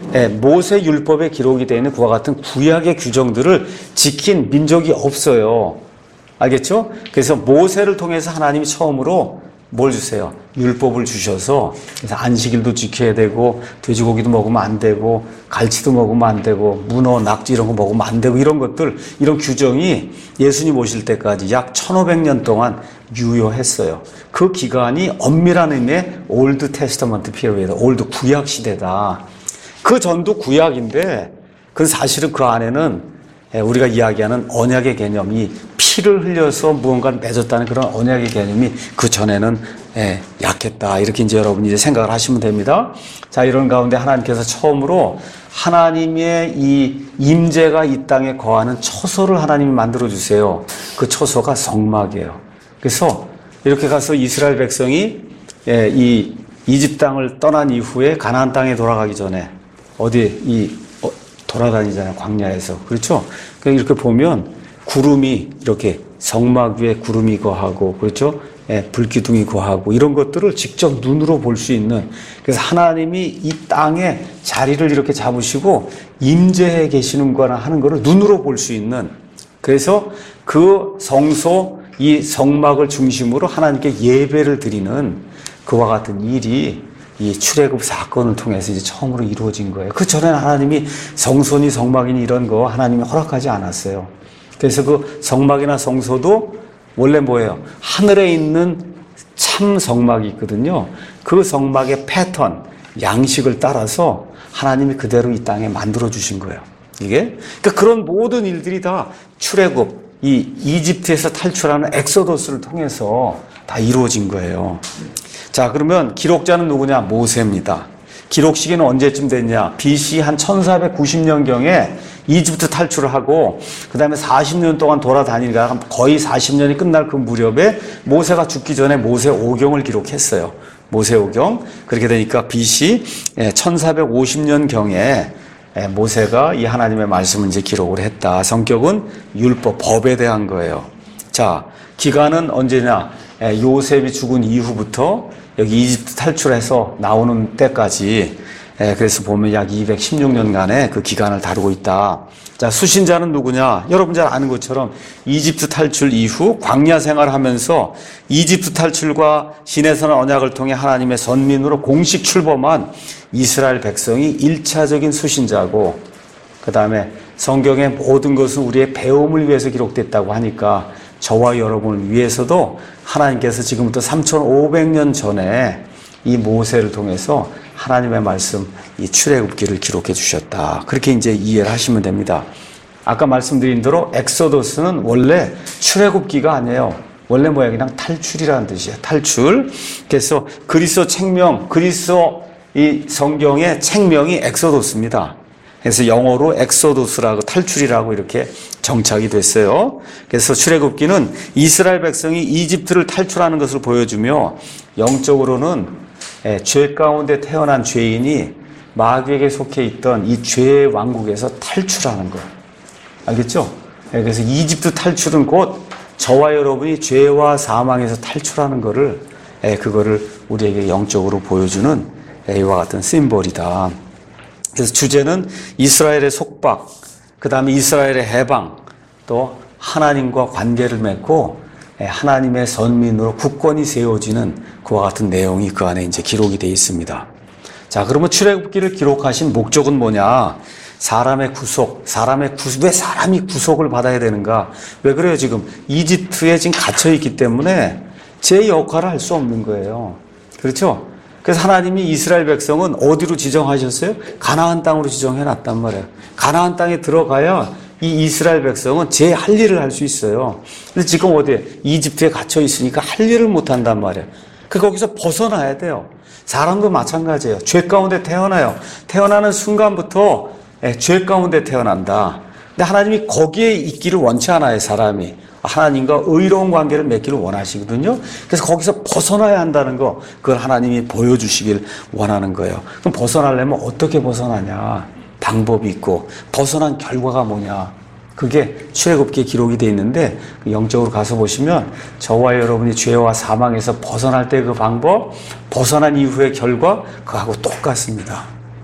모세 율법에 기록이 되어 있는 그와 같은 구약의 규정들을 지킨 민족이 없어요. 알겠죠? 그래서 모세를 통해서 하나님이 처음으로 뭘 주세요? 율법을 주셔서, 그래서 안식일도 지켜야 되고, 돼지고기도 먹으면 안 되고, 갈치도 먹으면 안 되고, 문어, 낙지 이런 거 먹으면 안 되고, 이런 것들, 이런 규정이 예수님 오실 때까지 약 천오백 년 동안 유효했어요. 그 기간이 엄밀한 의미의 올드 테스터먼트 피리어드, 올드 구약 시대다. 그 전도 구약인데, 그 사실은 그 안에는 우리가 이야기하는 언약의 개념이 피를 흘려서 무언가를 맺었다는 그런 언약의 개념이 그 전에는 예, 약했다. 이렇게 이제 여러분이 이제 생각을 하시면 됩니다. 자, 이런 가운데 하나님께서 처음으로 하나님의 이 임재가 이 땅에 거하는 처소를 하나님이 만들어 주세요. 그 처소가 성막이에요. 그래서 이렇게 가서 이스라엘 백성이 예, 이 이집 땅을 떠난 이후에 가나안 땅에 돌아가기 전에 어디 이 어, 돌아다니잖아요. 광야에서. 그렇죠? 이렇게 보면 구름이 이렇게 성막 위에 구름이 거하고, 그렇죠? 예, 불기둥이 거하고, 이런 것들을 직접 눈으로 볼 수 있는, 그래서 하나님이 이 땅에 자리를 이렇게 잡으시고 임재해 계시는 거나 하는 거를 눈으로 볼 수 있는, 그래서 그 성소, 이 성막을 중심으로 하나님께 예배를 드리는 그와 같은 일이 이 출애굽 사건을 통해서 이제 처음으로 이루어진 거예요. 그 전에는 하나님이 성소니 성막이니 이런 거 하나님이 허락하지 않았어요. 그래서 그 성막이나 성소도 원래 뭐예요? 하늘에 있는 참 성막이 있거든요. 그 성막의 패턴, 양식을 따라서 하나님이 그대로 이 땅에 만들어 주신 거예요. 이게 그러니까 그런 모든 일들이 다 출애굽, 이 이집트에서 탈출하는 엑소더스를 통해서 다 이루어진 거예요. 자, 그러면 기록자는 누구냐? 모세입니다. 기록 시기는 언제쯤 됐냐? 비씨 한 천사백구십 년경에 이집트 탈출을 하고 그 다음에 사십 년 동안 돌아다니다가 거의 사십 년이 끝날 그 무렵에 모세가 죽기 전에 모세 오경을 기록했어요. 모세 오경. 그렇게 되니까 비씨 천사백오십 년경에 모세가 이 하나님의 말씀을 이제 기록을 했다. 성격은 율법, 법에 대한 거예요. 자, 기간은 언제냐? 요셉이 죽은 이후부터 여기 이집트 탈출해서 나오는 때까지, 그래서 보면 약 이백십육 년간의 그 기간을 다루고 있다. 자, 수신자는 누구냐? 여러분 잘 아는 것처럼 이집트 탈출 이후 광야 생활하면서 이집트 탈출과 시내산 언약을 통해 하나님의 선민으로 공식 출범한 이스라엘 백성이 일차적인 수신자고, 그 다음에 성경의 모든 것은 우리의 배움을 위해서 기록됐다고 하니까 저와 여러분을 위해서도 하나님께서 지금부터 삼천오백 년 전에 이 모세를 통해서 하나님의 말씀, 이 출애굽기를 기록해 주셨다. 그렇게 이제 이해를 하시면 됩니다. 아까 말씀드린 대로 엑소더스는 원래 출애굽기가 아니에요. 원래 뭐야? 그냥 탈출이라는 뜻이에요. 탈출. 그래서 그리스도 책명, 그리스도 이 성경의 책명이 엑소더스입니다. 그래서 영어로 엑소더스라고 탈출이라고 이렇게 정착이 됐어요. 그래서 출애굽기는 이스라엘 백성이 이집트를 탈출하는 것을 보여주며 영적으로는 죄 가운데 태어난 죄인이 마귀에게 속해 있던 이 죄의 왕국에서 탈출하는 것. 알겠죠? 그래서 이집트 탈출은 곧 저와 여러분이 죄와 사망에서 탈출하는 것을, 그거를 우리에게 영적으로 보여주는 이와 같은 심볼이다. 그래서 주제는 이스라엘의 속박, 그 다음에 이스라엘의 해방, 또 하나님과 관계를 맺고 하나님의 선민으로 국권이 세워지는 그와 같은 내용이 그 안에 이제 기록이 되어 있습니다. 자, 그러면 출애굽기를 기록하신 목적은 뭐냐? 사람의 구속, 사람의 구속, 왜 사람이 구속을 받아야 되는가? 왜 그래요? 지금 이집트에 지금 갇혀 있기 때문에 제 역할을 할 수 없는 거예요. 그렇죠? 그래서 하나님이 이스라엘 백성은 어디로 지정하셨어요? 가나안 땅으로 지정해 놨단 말이에요. 가나안 땅에 들어가야 이 이스라엘 백성은 제 할 일을 할 수 있어요. 근데 지금 어디에? 이집트에 갇혀 있으니까 할 일을 못 한단 말이에요. 그 거기서 벗어나야 돼요. 사람도 마찬가지예요. 죄 가운데 태어나요. 태어나는 순간부터 죄 가운데 태어난다. 근데 하나님이 거기에 있기를 원치 않아요, 사람이. 하나님과 의로운 관계를 맺기를 원하시거든요. 그래서 거기서 벗어나야 한다는 거, 그걸 하나님이 보여주시길 원하는 거예요. 그럼 벗어나려면 어떻게 벗어나냐? 방법이 있고, 벗어난 결과가 뭐냐? 그게 출애굽기에 기록이 되어 있는데, 영적으로 가서 보시면 저와 여러분이 죄와 사망에서 벗어날 때 그 방법, 벗어난 이후의 결과, 그거하고 똑같습니다.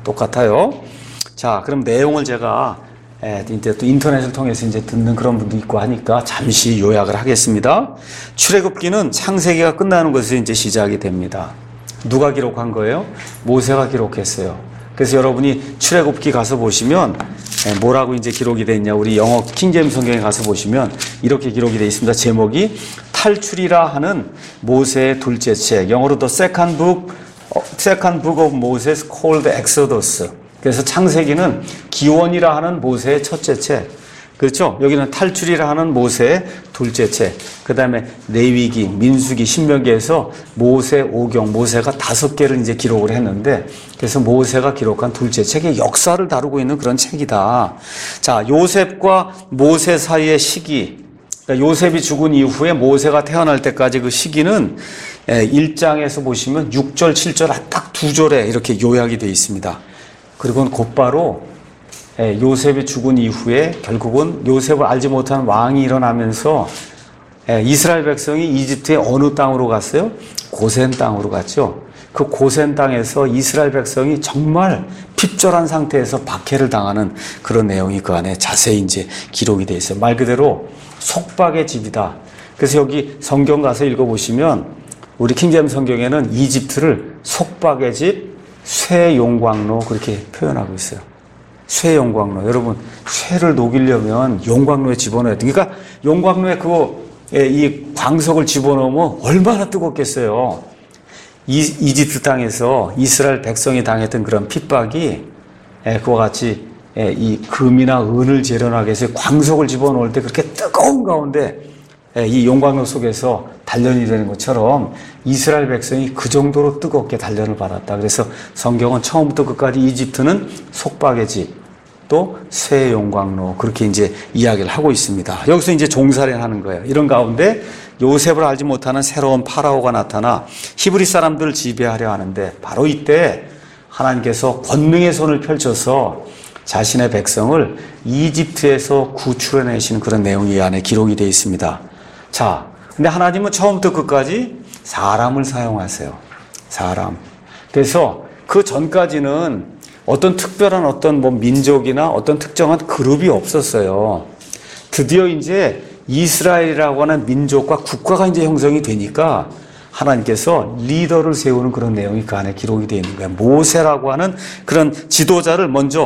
똑같아요. 자, 그럼 내용을 제가 예, 이제 또 인터넷을 통해서 이제 듣는 그런 분도 있고 하니까 잠시 요약을 하겠습니다. 출애굽기는 창세기가 끝나는 것에서 이제 시작이 됩니다. 누가 기록한 거예요? 모세가 기록했어요. 그래서 여러분이 출애굽기 가서 보시면 예, 뭐라고 이제 기록이 돼 있냐? 우리 영어 킹제임스 성경에 가서 보시면 이렇게 기록이 돼 있습니다. 제목이 탈출이라 하는 모세의 둘째 책. 영어로 The Second Book, Second Book of Moses called Exodus. 그래서 창세기는 기원이라 하는 모세의 첫째 책. 그렇죠? 여기는 탈출이라 하는 모세의 둘째 책. 그 다음에 레위기, 민수기, 신명기에서 모세 오경, 모세가 다섯 개를 이제 기록을 했는데, 그래서 모세가 기록한 둘째 책의 역사를 다루고 있는 그런 책이다. 자, 요셉과 모세 사이의 시기. 그러니까 요셉이 죽은 이후에 모세가 태어날 때까지 그 시기는 일 장에서 보시면 육 절, 칠 절 딱 두 절에 이렇게 요약이 되어 있습니다. 그리고 곧바로 요셉이 죽은 이후에 결국은 요셉을 알지 못하는 왕이 일어나면서 이스라엘 백성이 이집트의 어느 땅으로 갔어요? 고센 땅으로 갔죠. 그 고센 땅에서 이스라엘 백성이 정말 핍절한 상태에서 박해를 당하는 그런 내용이 그 안에 자세히 이제 기록이 되어 있어요. 말 그대로 속박의 집이다. 그래서 여기 성경 가서 읽어보시면 우리 킹제임스 성경에는 이집트를 속박의 집, 쇠용광로 그렇게 표현하고 있어요. 쇠용광로. 여러분, 쇠를 녹이려면 용광로에 집어넣어야 돼요. 그러니까 용광로에 그거 이 광석을 집어넣으면 얼마나 뜨겁겠어요. 이, 이집트 땅에서 이스라엘 백성이 당했던 그런 핍박이 그와 같이 이 금이나 은을 재련하기 위해서 광석을 집어넣을 때 그렇게 뜨거운 가운데 이 용광로 속에서 단련이 되는 것처럼 이스라엘 백성이 그 정도로 뜨겁게 단련을 받았다. 그래서 성경은 처음부터 끝까지 이집트는 속박의 집, 또 쇠 용광로, 그렇게 이제 이야기를 하고 있습니다. 여기서 이제 종살이 하는 거예요. 이런 가운데 요셉을 알지 못하는 새로운 파라오가 나타나 히브리 사람들을 지배하려 하는데, 바로 이때 하나님께서 권능의 손을 펼쳐서 자신의 백성을 이집트에서 구출해내시는 그런 내용이 이 안에 기록이 되어 있습니다. 자, 근데 하나님은 처음부터 끝까지 사람을 사용하세요. 사람. 그래서 그 전까지는 어떤 특별한 어떤 뭐 민족이나 어떤 특정한 그룹이 없었어요. 드디어 이제 이스라엘이라고 하는 민족과 국가가 이제 형성이 되니까 하나님께서 리더를 세우는 그런 내용이 그 안에 기록이 되어 있는 거예요. 모세라고 하는 그런 지도자를 먼저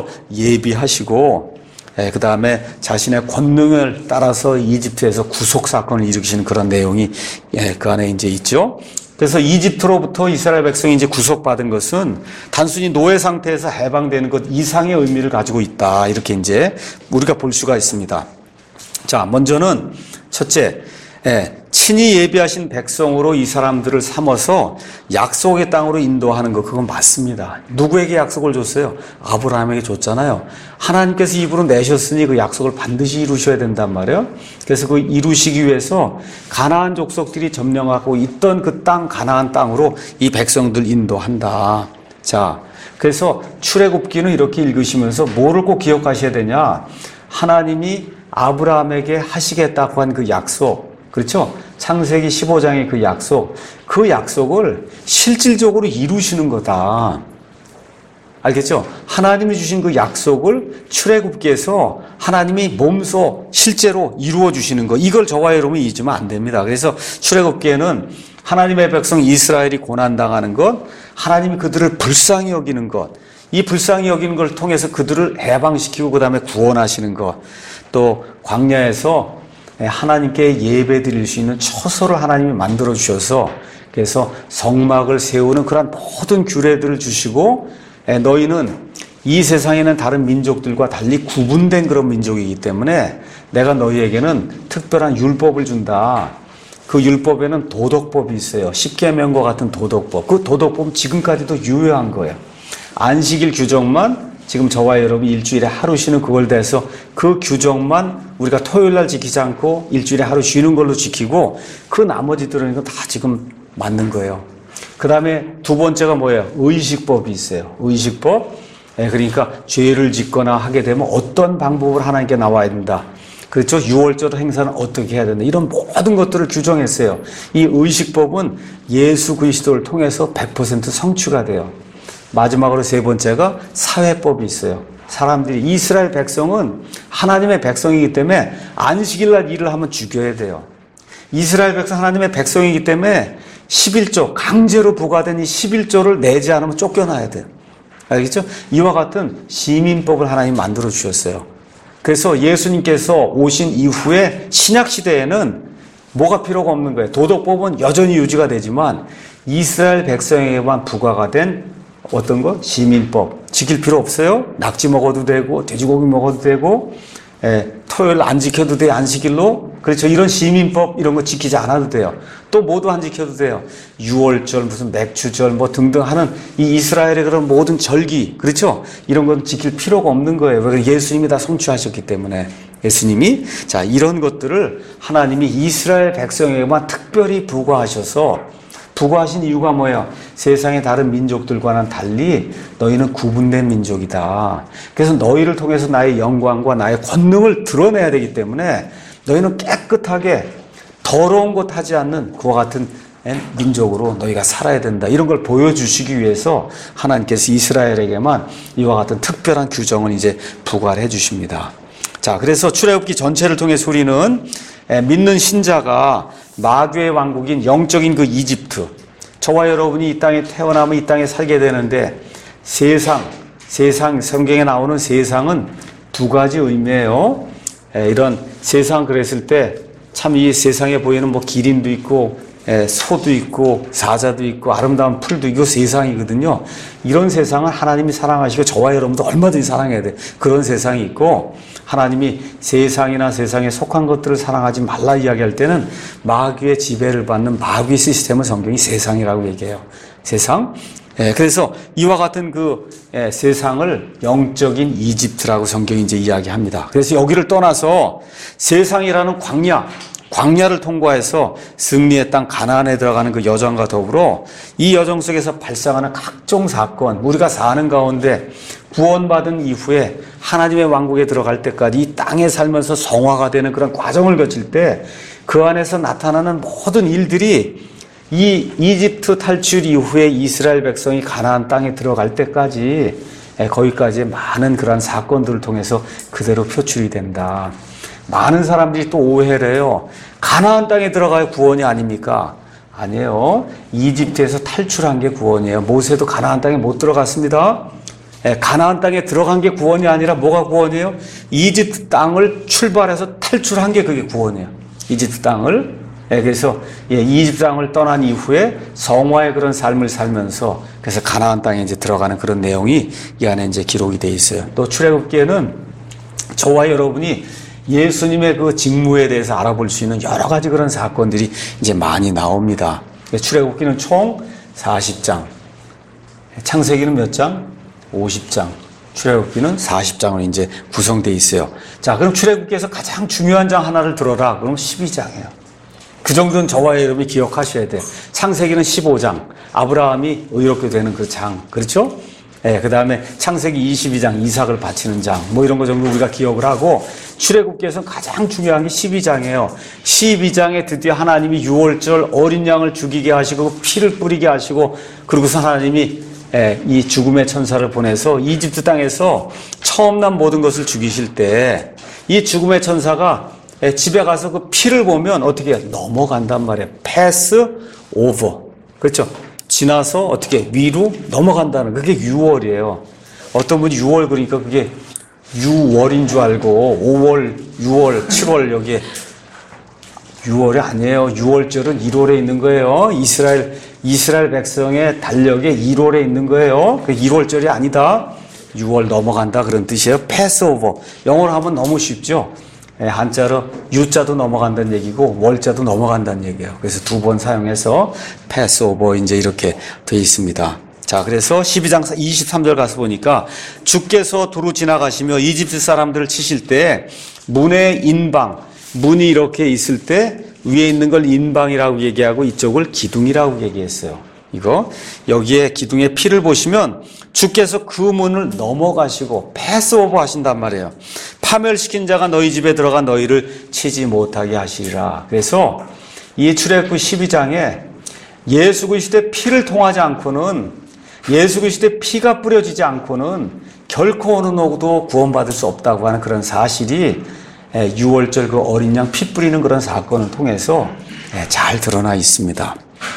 예비하시고, 예, 그 다음에 자신의 권능을 따라서 이집트에서 구속 사건을 일으키시는 그런 내용이, 예, 그 안에 이제 있죠. 그래서 이집트로부터 이스라엘 백성이 이제 구속받은 것은 단순히 노예 상태에서 해방되는 것 이상의 의미를 가지고 있다. 이렇게 이제 우리가 볼 수가 있습니다. 자, 먼저는 첫째, 예, 친히 예비하신 백성으로 이 사람들을 삼아서 약속의 땅으로 인도하는 것, 그건 맞습니다. 누구에게 약속을 줬어요? 아브라함에게 줬잖아요. 하나님께서 입으로 내셨으니 그 약속을 반드시 이루셔야 된단 말이에요. 그래서 그 이루시기 위해서 가나안 족속들이 점령하고 있던 그 땅, 가나안 땅으로 이 백성들 인도한다. 자, 그래서 출애굽기는 이렇게 읽으시면서 뭐를 꼭 기억하셔야 되냐? 하나님이 아브라함에게 하시겠다고 한 그 약속, 그렇죠? 창세기 십오 장의 그 약속, 그 약속을 실질적으로 이루시는 거다. 알겠죠? 하나님이 주신 그 약속을 출애굽기에서 하나님이 몸소 실제로 이루어 주시는 거, 이걸 저와 여러분이 잊으면 안 됩니다. 그래서 출애굽기에는 하나님의 백성 이스라엘이 고난당하는 것, 하나님이 그들을 불쌍히 여기는 것, 이 불쌍히 여기는 걸 통해서 그들을 해방시키고 그 다음에 구원하시는 것, 또 광야에서 하나님께 예배 드릴 수 있는 처소를 하나님이 만들어 주셔서 그래서 성막을 세우는 그런 모든 규례들을 주시고, 너희는 이 세상에는 다른 민족들과 달리 구분된 그런 민족이기 때문에 내가 너희에게는 특별한 율법을 준다. 그 율법에는 도덕법이 있어요. 십계명과 같은 도덕법. 그 도덕법은 지금까지도 유효한 거예요. 안식일 규정만 지금 저와 여러분이 일주일에 하루 쉬는 그걸 대해서 그 규정만 우리가 토요일 날 지키지 않고 일주일에 하루 쉬는 걸로 지키고, 그 나머지들은 다 지금 맞는 거예요. 그 다음에 두 번째가 뭐예요? 의식법이 있어요. 의식법. 예, 그러니까 죄를 짓거나 하게 되면 어떤 방법으로 하나님께 나와야 된다. 그렇죠? 유월절 행사는 어떻게 해야 된다. 이런 모든 것들을 규정했어요. 이 의식법은 예수 그리스도를 통해서 백 퍼센트 성취가 돼요. 마지막으로 세 번째가 사회법이 있어요. 사람들이, 이스라엘 백성은 하나님의 백성이기 때문에 안식일 날 일을 하면 죽여야 돼요. 이스라엘 백성 하나님의 백성이기 때문에 십일조, 강제로 부과된 이 십일조를 내지 않으면 쫓겨나야 돼요. 알겠죠? 이와 같은 시민법을 하나님 만들어 주셨어요. 그래서 예수님께서 오신 이후에 신약 시대에는 뭐가 필요가 없는 거예요. 도덕법은 여전히 유지가 되지만 이스라엘 백성에게만 부과가 된 어떤 거? 시민법. 지킬 필요 없어요. 낙지 먹어도 되고 돼지고기 먹어도 되고, 예, 토요일 안 지켜도 돼요. 안식일로. 그렇죠. 이런 시민법 이런 거 지키지 않아도 돼요. 또 모두 안 지켜도 돼요. 유월절, 무슨 맥주절 뭐 등등 하는 이 이스라엘의 그런 모든 절기, 그렇죠. 이런 건 지킬 필요가 없는 거예요. 왜? 예수님이 다 성취하셨기 때문에. 예수님이, 자, 이런 것들을 하나님이 이스라엘 백성에게만 특별히 부과하셔서, 부과하신 이유가 뭐예요? 세상의 다른 민족들과는 달리 너희는 구분된 민족이다. 그래서 너희를 통해서 나의 영광과 나의 권능을 드러내야 되기 때문에 너희는 깨끗하게 더러운 것 하지 않는 그와 같은 민족으로 너희가 살아야 된다. 이런 걸 보여주시기 위해서 하나님께서 이스라엘에게만 이와 같은 특별한 규정을 이제 부과를 해 주십니다. 자, 그래서 출애굽기 전체를 통해서 우리는 믿는 신자가 마귀의 왕국인 영적인 그 이집트, 저와 여러분이 이 땅에 태어나면 이 땅에 살게 되는데, 세상, 세상, 성경에 나오는 세상은 두 가지 의미예요. 이런 세상 그랬을 때 참 이 세상에 보이는 뭐 기린도 있고, 소도 있고 사자도 있고 아름다운 풀도 있고 세상이거든요. 이런 세상은 하나님이 사랑하시고 저와 여러분도 얼마든지 사랑해야 돼. 그런 세상이 있고 하나님이 세상이나 세상에 속한 것들을 사랑하지 말라 이야기할 때는 마귀의 지배를 받는 마귀 시스템을 성경이 세상이라고 얘기해요. 세상. 예, 그래서 이와 같은 그 예, 세상을 영적인 이집트라고 성경이 이제 이야기합니다. 그래서 여기를 떠나서 세상이라는 광야, 광야를 통과해서 승리의 땅 가나안에 들어가는 그 여정과 더불어 이 여정 속에서 발생하는 각종 사건, 우리가 사는 가운데 구원받은 이후에 하나님의 왕국에 들어갈 때까지 이 땅에 살면서 성화가 되는 그런 과정을 거칠 때 그 안에서 나타나는 모든 일들이 이 이집트 탈출 이후에 이스라엘 백성이 가나안 땅에 들어갈 때까지 거기까지 많은 그런 사건들을 통해서 그대로 표출이 된다. 많은 사람들이 또 오해를 해요. 가나안 땅에 들어가야 구원이 아닙니까? 아니에요. 이집트에서 탈출한 게 구원이에요. 모세도 가나안 땅에 못 들어갔습니다. 가나안 땅에 들어간 게 구원이 아니라 뭐가 구원이에요? 이집트 땅을 출발해서 탈출한 게 그게 구원이에요. 이집트 땅을. 그래서 이집트 땅을 떠난 이후에 성화의 그런 삶을 살면서 그래서 가나안 땅에 이제 들어가는 그런 내용이 이 안에 이제 기록이 되어 있어요. 또 출애굽기에는 저와 여러분이 예수님의 그 직무에 대해서 알아볼 수 있는 여러 가지 그런 사건들이 이제 많이 나옵니다. 출애굽기는 총 사십 장. 창세기는 몇 장? 오십 장. 출애굽기는 사십 장으로 이제 구성되어 있어요. 자, 그럼 출애굽기에서 가장 중요한 장 하나를 들어라. 그럼 십이 장이에요. 그 정도는 저와 여러분이 기억하셔야 돼요. 창세기는 십오 장. 아브라함이 의롭게 되는 그 장. 그렇죠? 예, 그 다음에 창세기 이십이 장, 이삭을 바치는 장, 뭐 이런 거 정도 우리가 기억을 하고, 출애굽기에서는 가장 중요한 게 십이 장이에요. 십이 장에 드디어 하나님이 유월절 어린 양을 죽이게 하시고, 피를 뿌리게 하시고, 그러고서 하나님이 예, 이 죽음의 천사를 보내서 이집트 땅에서 처음 난 모든 것을 죽이실 때, 이 죽음의 천사가 예, 집에 가서 그 피를 보면 어떻게 해요? 넘어간단 말이에요. pass over. 그렇죠? 지나서 어떻게 위로 넘어간다는 그게 유월이에요. 어떤 분이 유월 그러니까 그게 유월인 줄 알고 오월, 유월, 칠월 여기에 유월이 아니에요. 유월절은 일월에 있는 거예요. 이스라엘 이스라엘 백성의 달력에 일월에 있는 거예요. 그 일월절이 아니다. 유월 넘어간다 그런 뜻이에요. 패스오버. 영어로 하면 너무 쉽죠. 한자로 유자도 넘어간다는 얘기고 월자도 넘어간다는 얘기예요. 그래서 두 번 사용해서 패스오버 이제 이렇게 되어 있습니다. 자, 그래서 십이 장 이십삼 절 가서 보니까 주께서 두루 지나가시며 이집트 사람들을 치실 때 문의 인방, 문이 이렇게 있을 때 위에 있는 걸 인방이라고 얘기하고 이쪽을 기둥이라고 얘기했어요. 이거 여기에 기둥의 피를 보시면 주께서 그 문을 넘어가시고 패스오버 하신단 말이에요. 파멸시킨 자가 너희 집에 들어가 너희를 치지 못하게 하시리라. 그래서 이 출애굽기 십이 장에 예수 그리스도의 피를 통하지 않고는 예수 그리스도의 피가 뿌려지지 않고는 결코 어느 누구도 구원받을 수 없다고 하는 그런 사실이 유월절 그 어린 양 피 뿌리는 그런 사건을 통해서 잘 드러나 있습니다.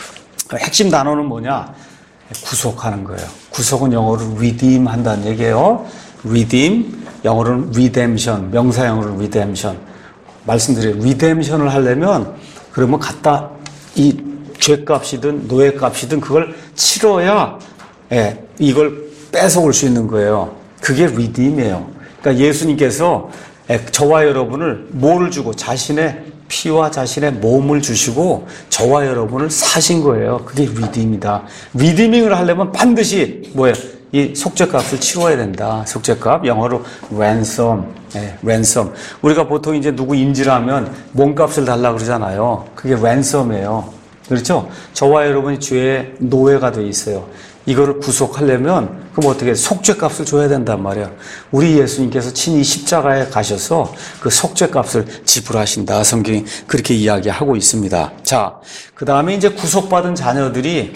핵심 단어는 뭐냐? 구속하는 거예요. 구속은 영어로 redeem 한다는 얘기예요. redeem, 영어로는 redemption, 명사 영어로는 redemption. 말씀드려요. redemption을 하려면 그러면 갖다 이 죄값이든 노예값이든 그걸 치러야 예, 이걸 뺏어올 수 있는 거예요. 그게 redeem이에요. 그러니까 예수님께서 저와 여러분을 뭐를 주고 자신의 피와 자신의 몸을 주시고 저와 여러분을 사신 거예요. 그게 리디임이다. 리디밍을 하려면 반드시 뭐예요? 이 속죄값을 치러야 된다. 속죄값, 영어로 ransom, 네, ransom. 우리가 보통 이제 누구 인질하면 몸값을 달라 그러잖아요. 그게 ransom이에요. 그렇죠? 저와 여러분이 죄의 노예가 돼 있어요. 이거를 구속하려면 그럼 어떻게 속죄값을 줘야 된단 말이에요. 우리 예수님께서 친히 십자가에 가셔서 그 속죄값을 지불하신다. 성경이 그렇게 이야기하고 있습니다. 자, 그 다음에 이제 구속받은 자녀들이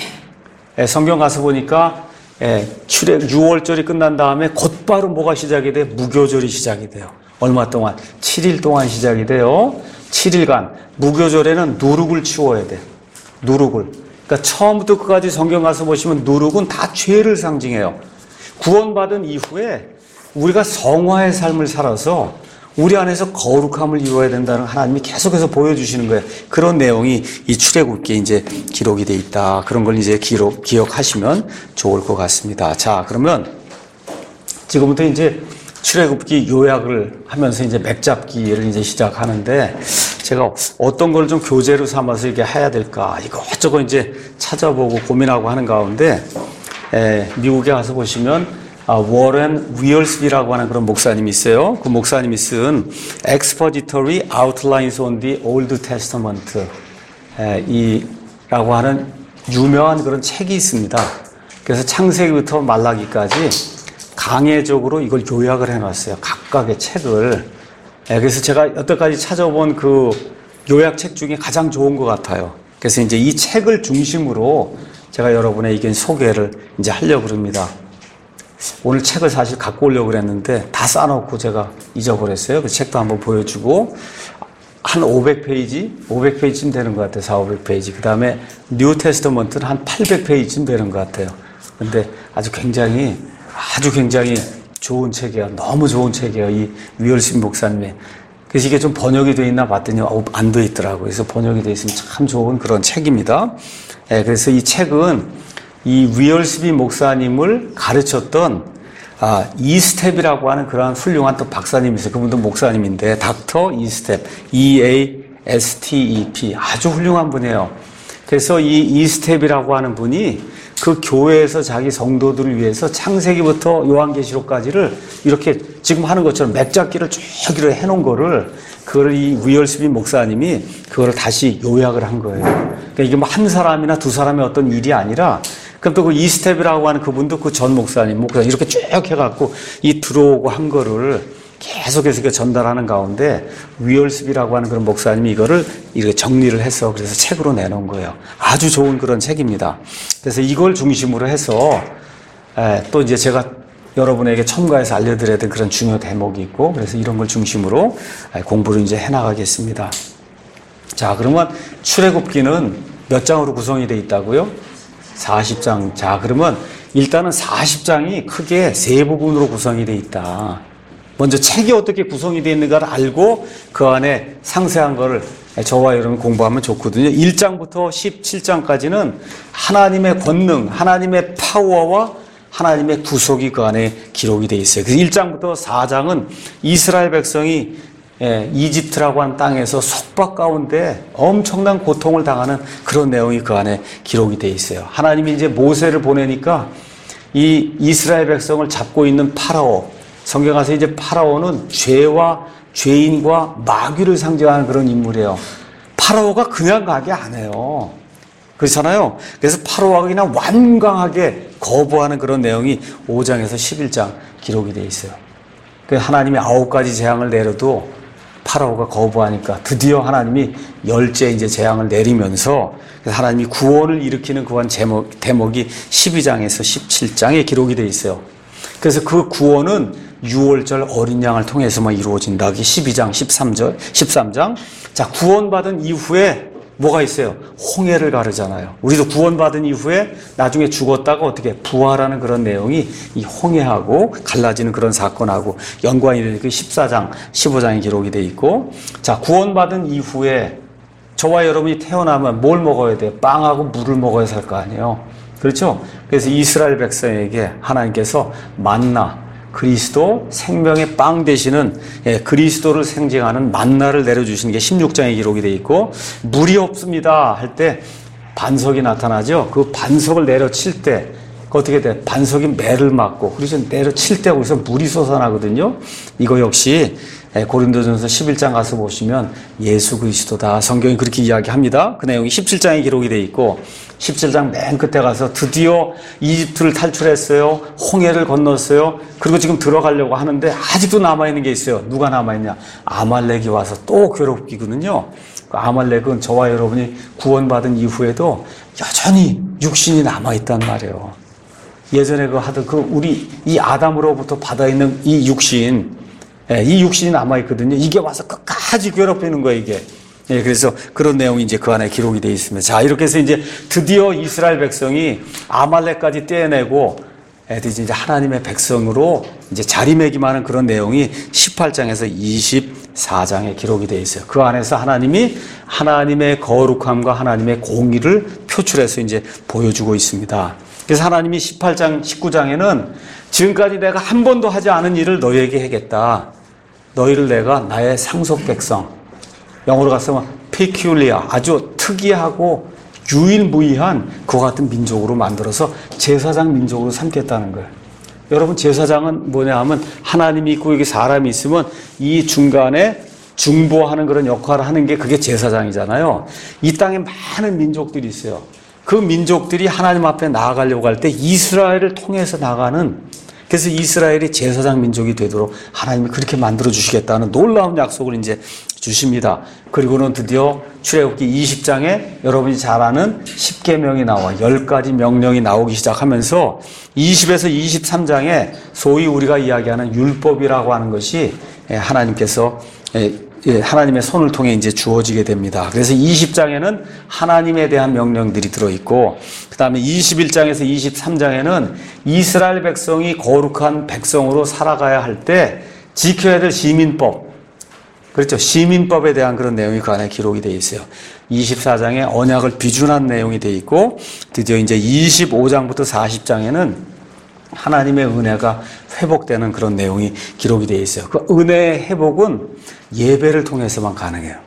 성경 가서 보니까 출애 유월절이 끝난 다음에 곧바로 뭐가 시작이 돼요? 무교절이 시작이 돼요. 얼마 동안? 칠 일 동안 시작이 돼요. 칠 일간 무교절에는 누룩을 치워야 돼요. 누룩을. 그러니까 처음부터 끝까지 성경 가서 보시면 누룩은 다 죄를 상징해요. 구원받은 이후에 우리가 성화의 삶을 살아서 우리 안에서 거룩함을 이루어야 된다는 하나님이 계속해서 보여주시는 거예요. 그런 내용이 이 출애굽기에 이제 기록이 돼 있다. 그런 걸 이제 기록, 기억하시면 좋을 것 같습니다. 자, 그러면 지금부터 이제 출애굽기 요약을 하면서 이제 맥잡기를 이제 시작하는데 제가 어떤 걸 좀 교재로 삼아서 이게 해야 될까 이것저것 이제 찾아보고 고민하고 하는 가운데 에, 미국에 가서 보시면 아, 워렌 위얼스비라고 하는 그런 목사님이 있어요. 그 목사님이 쓴 Expository Outlines on the Old Testament 에, 이라고 하는 유명한 그런 책이 있습니다. 그래서 창세기부터 말라기까지 강해적으로 이걸 요약을 해놨어요. 각각의 책을. 에, 그래서 제가 여태까지 찾아본 그 요약책 중에 가장 좋은 것 같아요. 그래서 이제 이 책을 중심으로 제가 여러분에게 소개를 이제 하려고 합니다. 오늘 책을 사실 갖고 오려고 그랬는데 다 싸놓고 제가 잊어버렸어요. 그 책도 한번 보여주고 한 오백 페이지, 오백 페이지쯤 되는 것 같아요. 사오백 페이지. 그 다음에 뉴 테스터먼트는 한 팔백 페이지쯤 되는 것 같아요. 근데 아주 굉장히 아주 굉장히 좋은 책이에요. 너무 좋은 책이에요. 이 위얼스 목사님의. 그래서 이게 좀 번역이 되어 있나 봤더니 안 되어 있더라고요. 그래서 번역이 되어 있으면 참 좋은 그런 책입니다. 네, 그래서 이 책은 이 위얼스비 목사님을 가르쳤던 아, 이스텝이라고 하는 그러한 훌륭한 또 박사님이 있어요. 그분도 목사님인데 닥터 이스텝, 이 에이 에스 티 이 피 아주 훌륭한 분이에요. 그래서 이 이스텝이라고 하는 분이 그 교회에서 자기 성도들을 위해서 창세기부터 요한계시록까지를 이렇게 지금 하는 것처럼 맥잡기를 쭉 이렇게 해놓은 거를 그걸 이 위얼스비 목사님이 그거를 다시 요약을 한 거예요. 그러니까 이게 뭐 한 사람이나 두 사람의 어떤 일이 아니라 그럼 또 그 이스텝이라고 하는 그분도 그 전 목사님, 목사님 이렇게 쭉 해갖고 이 들어오고 한 거를 계속해서 전달하는 가운데 위얼스비라고 하는 그런 목사님이 이거를 이렇게 정리를 해서 그래서 책으로 내놓은 거예요. 아주 좋은 그런 책입니다. 그래서 이걸 중심으로 해서 에, 또 이제 제가 여러분에게 첨가해서 알려드려야 될 그런 중요 대목이 있고 그래서 이런 걸 중심으로 공부를 이제 해나가겠습니다. 자, 그러면 출애굽기는 몇 장으로 구성이 되어 있다고요? 사십 장. 자, 그러면 일단은 사십 장이 크게 세 부분으로 구성이 되어 있다. 먼저 책이 어떻게 구성이 되어 있는가를 알고 그 안에 상세한 거를 저와 여러분 공부하면 좋거든요. 일 장부터 십칠 장까지는 하나님의 권능, 하나님의 파워와 하나님의 구속이 그 안에 기록이 되어 있어요. 그래서 일 장부터 사 장은 이스라엘 백성이 예, 이집트라고 하는 땅에서 속박 가운데 엄청난 고통을 당하는 그런 내용이 그 안에 기록이 되어 있어요. 하나님이 이제 모세를 보내니까 이 이스라엘 백성을 잡고 있는 파라오, 성경 가서 이제 파라오는 죄와 죄인과 마귀를 상징하는 그런 인물이에요. 파라오가 그냥 가게 안 해요. 그렇잖아요. 그래서 파라오가 그냥 완강하게 거부하는 그런 내용이 오 장에서 십일 장 기록이 되어 있어요. 하나님이 아홉 가지 재앙을 내려도 파라오가 거부하니까 드디어 하나님이 열째 이제 재앙을 내리면서 하나님이 구원을 일으키는 그한 제목, 대목이 십이 장에서 십칠 장에 기록이 되어 있어요. 그래서 그 구원은 유월절 어린 양을 통해서만 이루어진다. 그게 십이 장, 십삼 절, 십삼 장. 자, 구원받은 이후에 뭐가 있어요? 홍해를 가르잖아요. 우리도 구원받은 이후에 나중에 죽었다가 어떻게 부활하는 그런 내용이 이 홍해하고 갈라지는 그런 사건하고 연관이 되는 그 십사 장, 십오 장에 기록이 되어 있고, 자, 구원받은 이후에 저와 여러분이 태어나면 뭘 먹어야 돼요? 빵하고 물을 먹어야 살 거 아니에요. 그렇죠? 그래서 이스라엘 백성에게 하나님께서 만나, 그리스도 생명의 빵 되시는 예, 그리스도를 상징하는 만나를 내려주시는 게 십육 장에 기록이 되어 있고, 물이 없습니다 할 때 반석이 나타나죠. 그 반석을 내려칠 때 어떻게 돼? 반석이 매를 맞고 그래서 내려칠 때 거기서 물이 솟아나거든요. 이거 역시 고린도전서 십일 장 가서 보시면 예수 그리스도다. 성경이 그렇게 이야기합니다. 그 내용이 십칠 장에 기록이 되어 있고, 십칠 장 맨 끝에 가서 드디어 이집트를 탈출했어요. 홍해를 건넜어요. 그리고 지금 들어가려고 하는데 아직도 남아있는 게 있어요. 누가 남아있냐? 아말렉이 와서 또 괴롭히거든요. 그 아말렉은 저와 여러분이 구원받은 이후에도 여전히 육신이 남아있단 말이에요. 예전에 그 하던 그 우리 이 아담으로부터 받아있는 이 육신, 예, 이 육신이 남아있거든요. 이게 와서 끝까지 괴롭히는 거예요, 이게. 예, 그래서 그런 내용이 이제 그 안에 기록이 되어 있습니다. 자, 이렇게 해서 이제 드디어 이스라엘 백성이 아말렉까지 떼어내고, 애들이 이제 하나님의 백성으로 이제 자리매김하는 그런 내용이 십팔 장에서 이십사 장에 기록이 되어 있어요. 그 안에서 하나님이 하나님의 거룩함과 하나님의 공의를 표출해서 이제 보여주고 있습니다. 그래서 하나님이 십팔 장, 십구 장에는 지금까지 내가 한 번도 하지 않은 일을 너희에게 하겠다. 너희를 내가 나의 상속 백성, 영어로 갔으면 peculiar, 아주 특이하고 유일무이한 그와 같은 민족으로 만들어서 제사장 민족으로 삼겠다는 거예요. 여러분, 제사장은 뭐냐 하면 하나님이 있고 여기 사람이 있으면 이 중간에 중보하는 그런 역할을 하는 게 그게 제사장이잖아요. 이 땅에 많은 민족들이 있어요. 그 민족들이 하나님 앞에 나아가려고 할 때 이스라엘을 통해서 나가는, 그래서 이스라엘이 제사장 민족이 되도록 하나님이 그렇게 만들어 주시겠다는 놀라운 약속을 이제 주십니다. 그리고는 드디어 출애굽기 이십 장에 여러분이 잘 아는 십계명이 나와 열 가지 명령이 나오기 시작하면서 이십에서 이십삼 장에 소위 우리가 이야기하는 율법이라고 하는 것이 하나님께서 하나님의 손을 통해 이제 주어지게 됩니다. 그래서 이십 장에는 하나님에 대한 명령들이 들어있고, 그 다음에 이십일 장에서 이십삼 장에는 이스라엘 백성이 거룩한 백성으로 살아가야 할 때 지켜야 될 시민법, 그렇죠. 시민법에 대한 그런 내용이 그 안에 기록이 되어 있어요. 이십사 장에 언약을 비준한 내용이 되어 있고, 드디어 이제 이십오 장부터 사십 장에는 하나님의 은혜가 회복되는 그런 내용이 기록이 되어 있어요. 그 은혜의 회복은 예배를 통해서만 가능해요.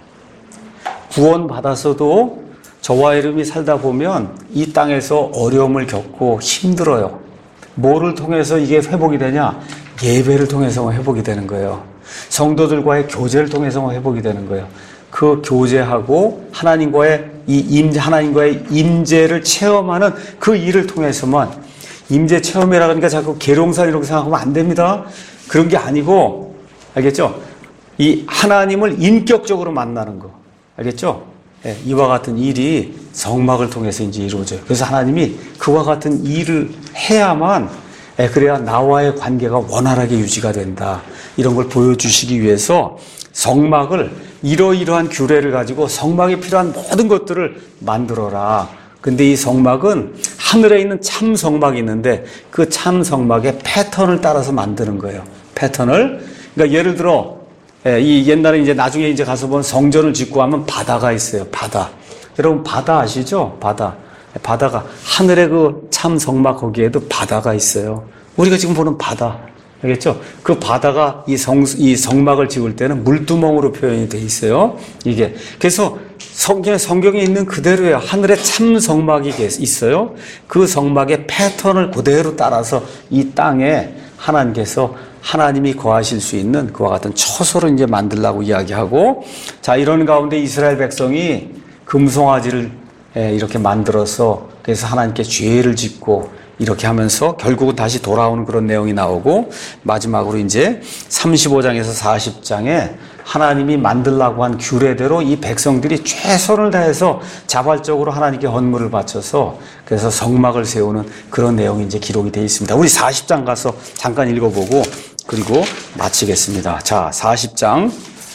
구원 받았어도 저와 여러분이 살다 보면 이 땅에서 어려움을 겪고 힘들어요. 뭐를 통해서 이게 회복이 되냐? 예배를 통해서만 회복이 되는 거예요. 성도들과의 교제를 통해서만 회복이 되는 거예요. 그 교제하고 하나님과의 이 임재, 하나님과의 임재를 체험하는 그 일을 통해서만, 임재 체험이라 그러니까 자꾸 계룡산 이렇게 생각하면 안 됩니다. 그런 게 아니고, 알겠죠? 이 하나님을 인격적으로 만나는 거, 알겠죠? 예, 이와 같은 일이 성막을 통해서 이제 이루어져요. 그래서 하나님이 그와 같은 일을 해야만, 예, 그래야 나와의 관계가 원활하게 유지가 된다. 이런 걸 보여주시기 위해서 성막을 이러이러한 규례를 가지고 성막에 필요한 모든 것들을 만들어라. 근데 이 성막은 하늘에 있는 참 성막이 있는데 그 참 성막의 패턴을 따라서 만드는 거예요. 패턴을. 그러니까 예를 들어, 예, 이 옛날에 이제 나중에 이제 가서 본 성전을 짓고 하면 바다가 있어요. 바다. 여러분 바다 아시죠? 바다. 바다가 하늘의 그 참 성막 거기에도 바다가 있어요. 우리가 지금 보는 바다. 알겠죠? 그 바다가 이 성, 이 성막을 지을 때는 물두멍으로 표현이 돼 있어요. 이게. 그래서 성경에, 성경에 있는 그대로예요. 하늘에 참 성막이 있어요. 그 성막의 패턴을 그대로 따라서 이 땅에 하나님께서 하나님이 거하실 수 있는 그와 같은 처소를 이제 만들라고 이야기하고, 자, 이런 가운데 이스라엘 백성이 금송아지를 이렇게 만들어서 그래서 하나님께 죄를 짓고 이렇게 하면서 결국은 다시 돌아오는 그런 내용이 나오고, 마지막으로 이제 삼십오 장에서 사십 장에 하나님이 만들라고 한 규례대로 이 백성들이 최선을 다해서 자발적으로 하나님께 헌물을 바쳐서 그래서 성막을 세우는 그런 내용이 이제 기록이 되어 있습니다. 우리 사십 장 가서 잠깐 읽어보고 그리고 마치겠습니다. 자, 사십 장.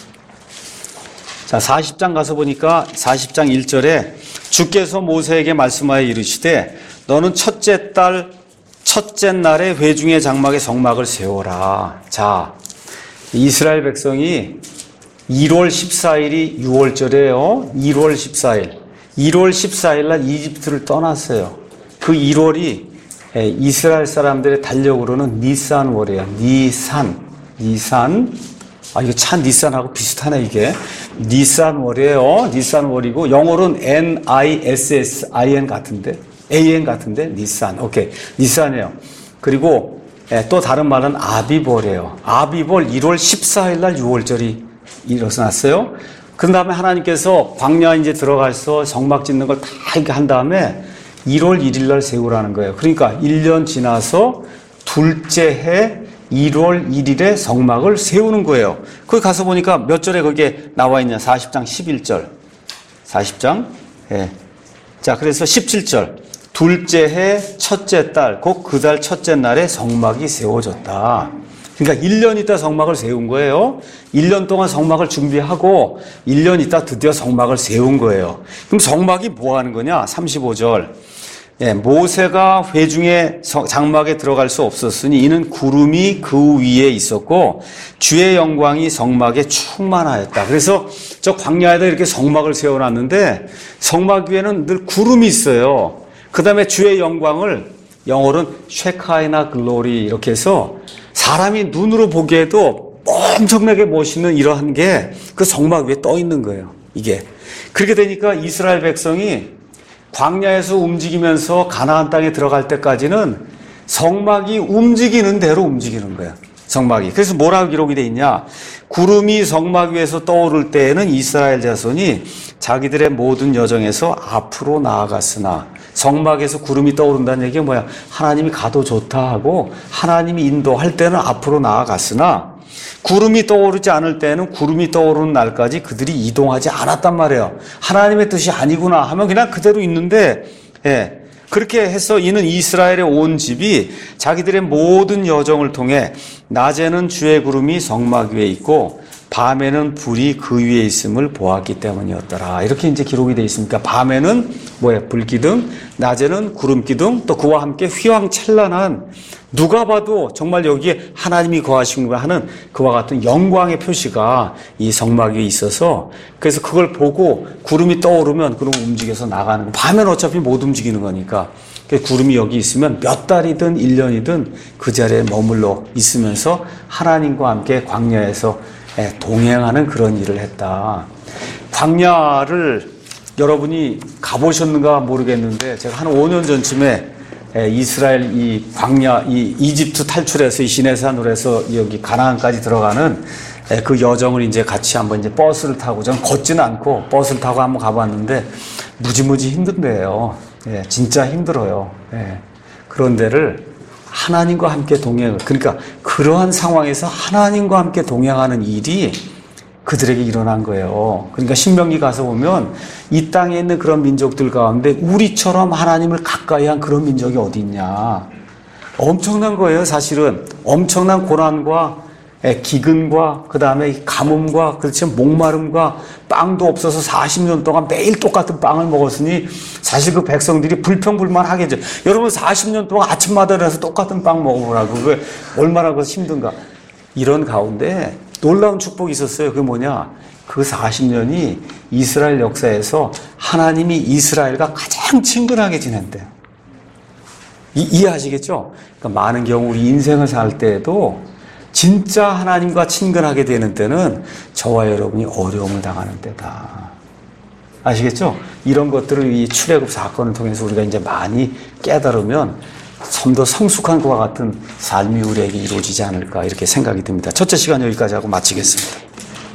자, 사십 장 가서 보니까 사십 장 일 절에 주께서 모세에게 말씀하여 이르시되 너는 첫째 달 첫째 날에 회중의 장막에 성막을 세워라. 자, 이스라엘 백성이 일월 십사일이 유월절이에요. 일월 십사일. 일월 십사일 날 이집트를 떠났어요. 그 일월이 이스라엘 사람들의 달력으로는 니산월이에요. 니산. 니산. 아, 이거 참 니산하고 비슷하네, 이게. 니산월이에요. 니산월이고, 영어로는 엔 아이 에스 에스 아이 엔 같은데. 에이 엔 같은데. 니산. 오케이. 니산이에요. 그리고 또 다른 말은 아비벌이에요. 아비벌 일월 십사일 날 유월절이 일어났어요. 그 다음에 하나님께서 광야 이제 들어가서 성막 짓는 걸 다 이렇게 한 다음에 일월 일일 날 세우라는 거예요. 그러니까 일 년 지나서 둘째 해 일월 일일에 성막을 세우는 거예요. 거기 가서 보니까 몇 절에 거기에 나와 있냐. 사십 장 십일 절. 사십 장. 예. 자, 그래서 십칠 절. 둘째 해 첫째 달, 곧 그 달 첫째 날에 성막이 세워졌다. 그러니까 일 년 있다 성막을 세운 거예요. 일 년 동안 성막을 준비하고 일 년 있다 드디어 성막을 세운 거예요. 그럼 성막이 뭐 하는 거냐? 삼십오 절. 예, 모세가 회중의 장막에 들어갈 수 없었으니 이는 구름이 그 위에 있었고 주의 영광이 성막에 충만하였다. 그래서 저 광야에다 이렇게 성막을 세워놨는데 성막 위에는 늘 구름이 있어요. 그 다음에 주의 영광을 영어로는 쉐카이나 글로리 이렇게 해서 사람이 눈으로 보기에도 엄청나게 멋있는 이러한 게 그 성막 위에 떠 있는 거예요. 이게. 그렇게 되니까 이스라엘 백성이 광야에서 움직이면서 가나안 땅에 들어갈 때까지는 성막이 움직이는 대로 움직이는 거예요. 성막이. 그래서 뭐라고 기록이 돼 있냐? 구름이 성막 위에서 떠오를 때에는 이스라엘 자손이 자기들의 모든 여정에서 앞으로 나아갔으나 성막에서 구름이 떠오른다는 얘기가 뭐야? 하나님이 가도 좋다 하고 하나님이 인도할 때는 앞으로 나아갔으나 구름이 떠오르지 않을 때는 구름이 떠오르는 날까지 그들이 이동하지 않았단 말이에요. 하나님의 뜻이 아니구나 하면 그냥 그대로 있는데, 예. 그렇게 해서 이는 이스라엘의 온 집이 자기들의 모든 여정을 통해 낮에는 주의 구름이 성막 위에 있고 밤에는 불이 그 위에 있음을 보았기 때문이었더라. 이렇게 이제 기록이 되어 있으니까 밤에는 뭐예요? 불기둥, 낮에는 구름기둥, 또 그와 함께 휘황찬란한 누가 봐도 정말 여기에 하나님이 거하시는가 하는 그와 같은 영광의 표시가 이 성막 위에 있어서 그래서 그걸 보고 구름이 떠오르면 그럼 움직여서 나가는 거. 밤에는 어차피 못 움직이는 거니까 구름이 여기 있으면 몇 달이든 일 년이든 그 자리에 머물러 있으면서 하나님과 함께 광야에서 동행하는 그런 일을 했다. 광야를 여러분이 가보셨는가 모르겠는데 제가 한 오 년 전쯤에 이스라엘 이 광야, 이 이집트 탈출해서 이 시내산으로 해서 여기 가나안까지 들어가는 그 여정을 이제 같이 한번 이제 버스를 타고, 저는 걷지는 않고 버스를 타고 한번 가봤는데 무지무지 힘든데요. 예, 진짜 힘들어요. 예, 그런 데를 하나님과 함께 동행, 그러니까 그러한 상황에서 하나님과 함께 동행하는 일이 그들에게 일어난 거예요. 그러니까 신명기 가서 보면 이 땅에 있는 그런 민족들 가운데 우리처럼 하나님을 가까이 한 그런 민족이 어디 있냐. 엄청난 거예요, 사실은. 엄청난 고난과 기근과 그 다음에 가뭄과 그렇지 목마름과 빵도 없어서 사십 년 동안 매일 똑같은 빵을 먹었으니 사실 그 백성들이 불평불만하겠죠. 여러분 사십 년 동안 아침마다 일어나서 똑같은 빵 먹어보라고. 그게 얼마나 그 힘든가. 이런 가운데 놀라운 축복이 있었어요. 그게 뭐냐? 그 사십 년이 이스라엘 역사에서 하나님이 이스라엘과 가장 친근하게 지낸대요. 이, 이해하시겠죠? 그러니까 많은 경우 우리 인생을 살 때에도 진짜 하나님과 친근하게 되는 때는 저와 여러분이 어려움을 당하는 때다. 아시겠죠? 이런 것들을 이 출애굽 사건을 통해서 우리가 이제 많이 깨달으면 좀 더 성숙한 것과 같은 삶이 우리에게 이루어지지 않을까 이렇게 생각이 듭니다. 첫째 시간 여기까지 하고 마치겠습니다.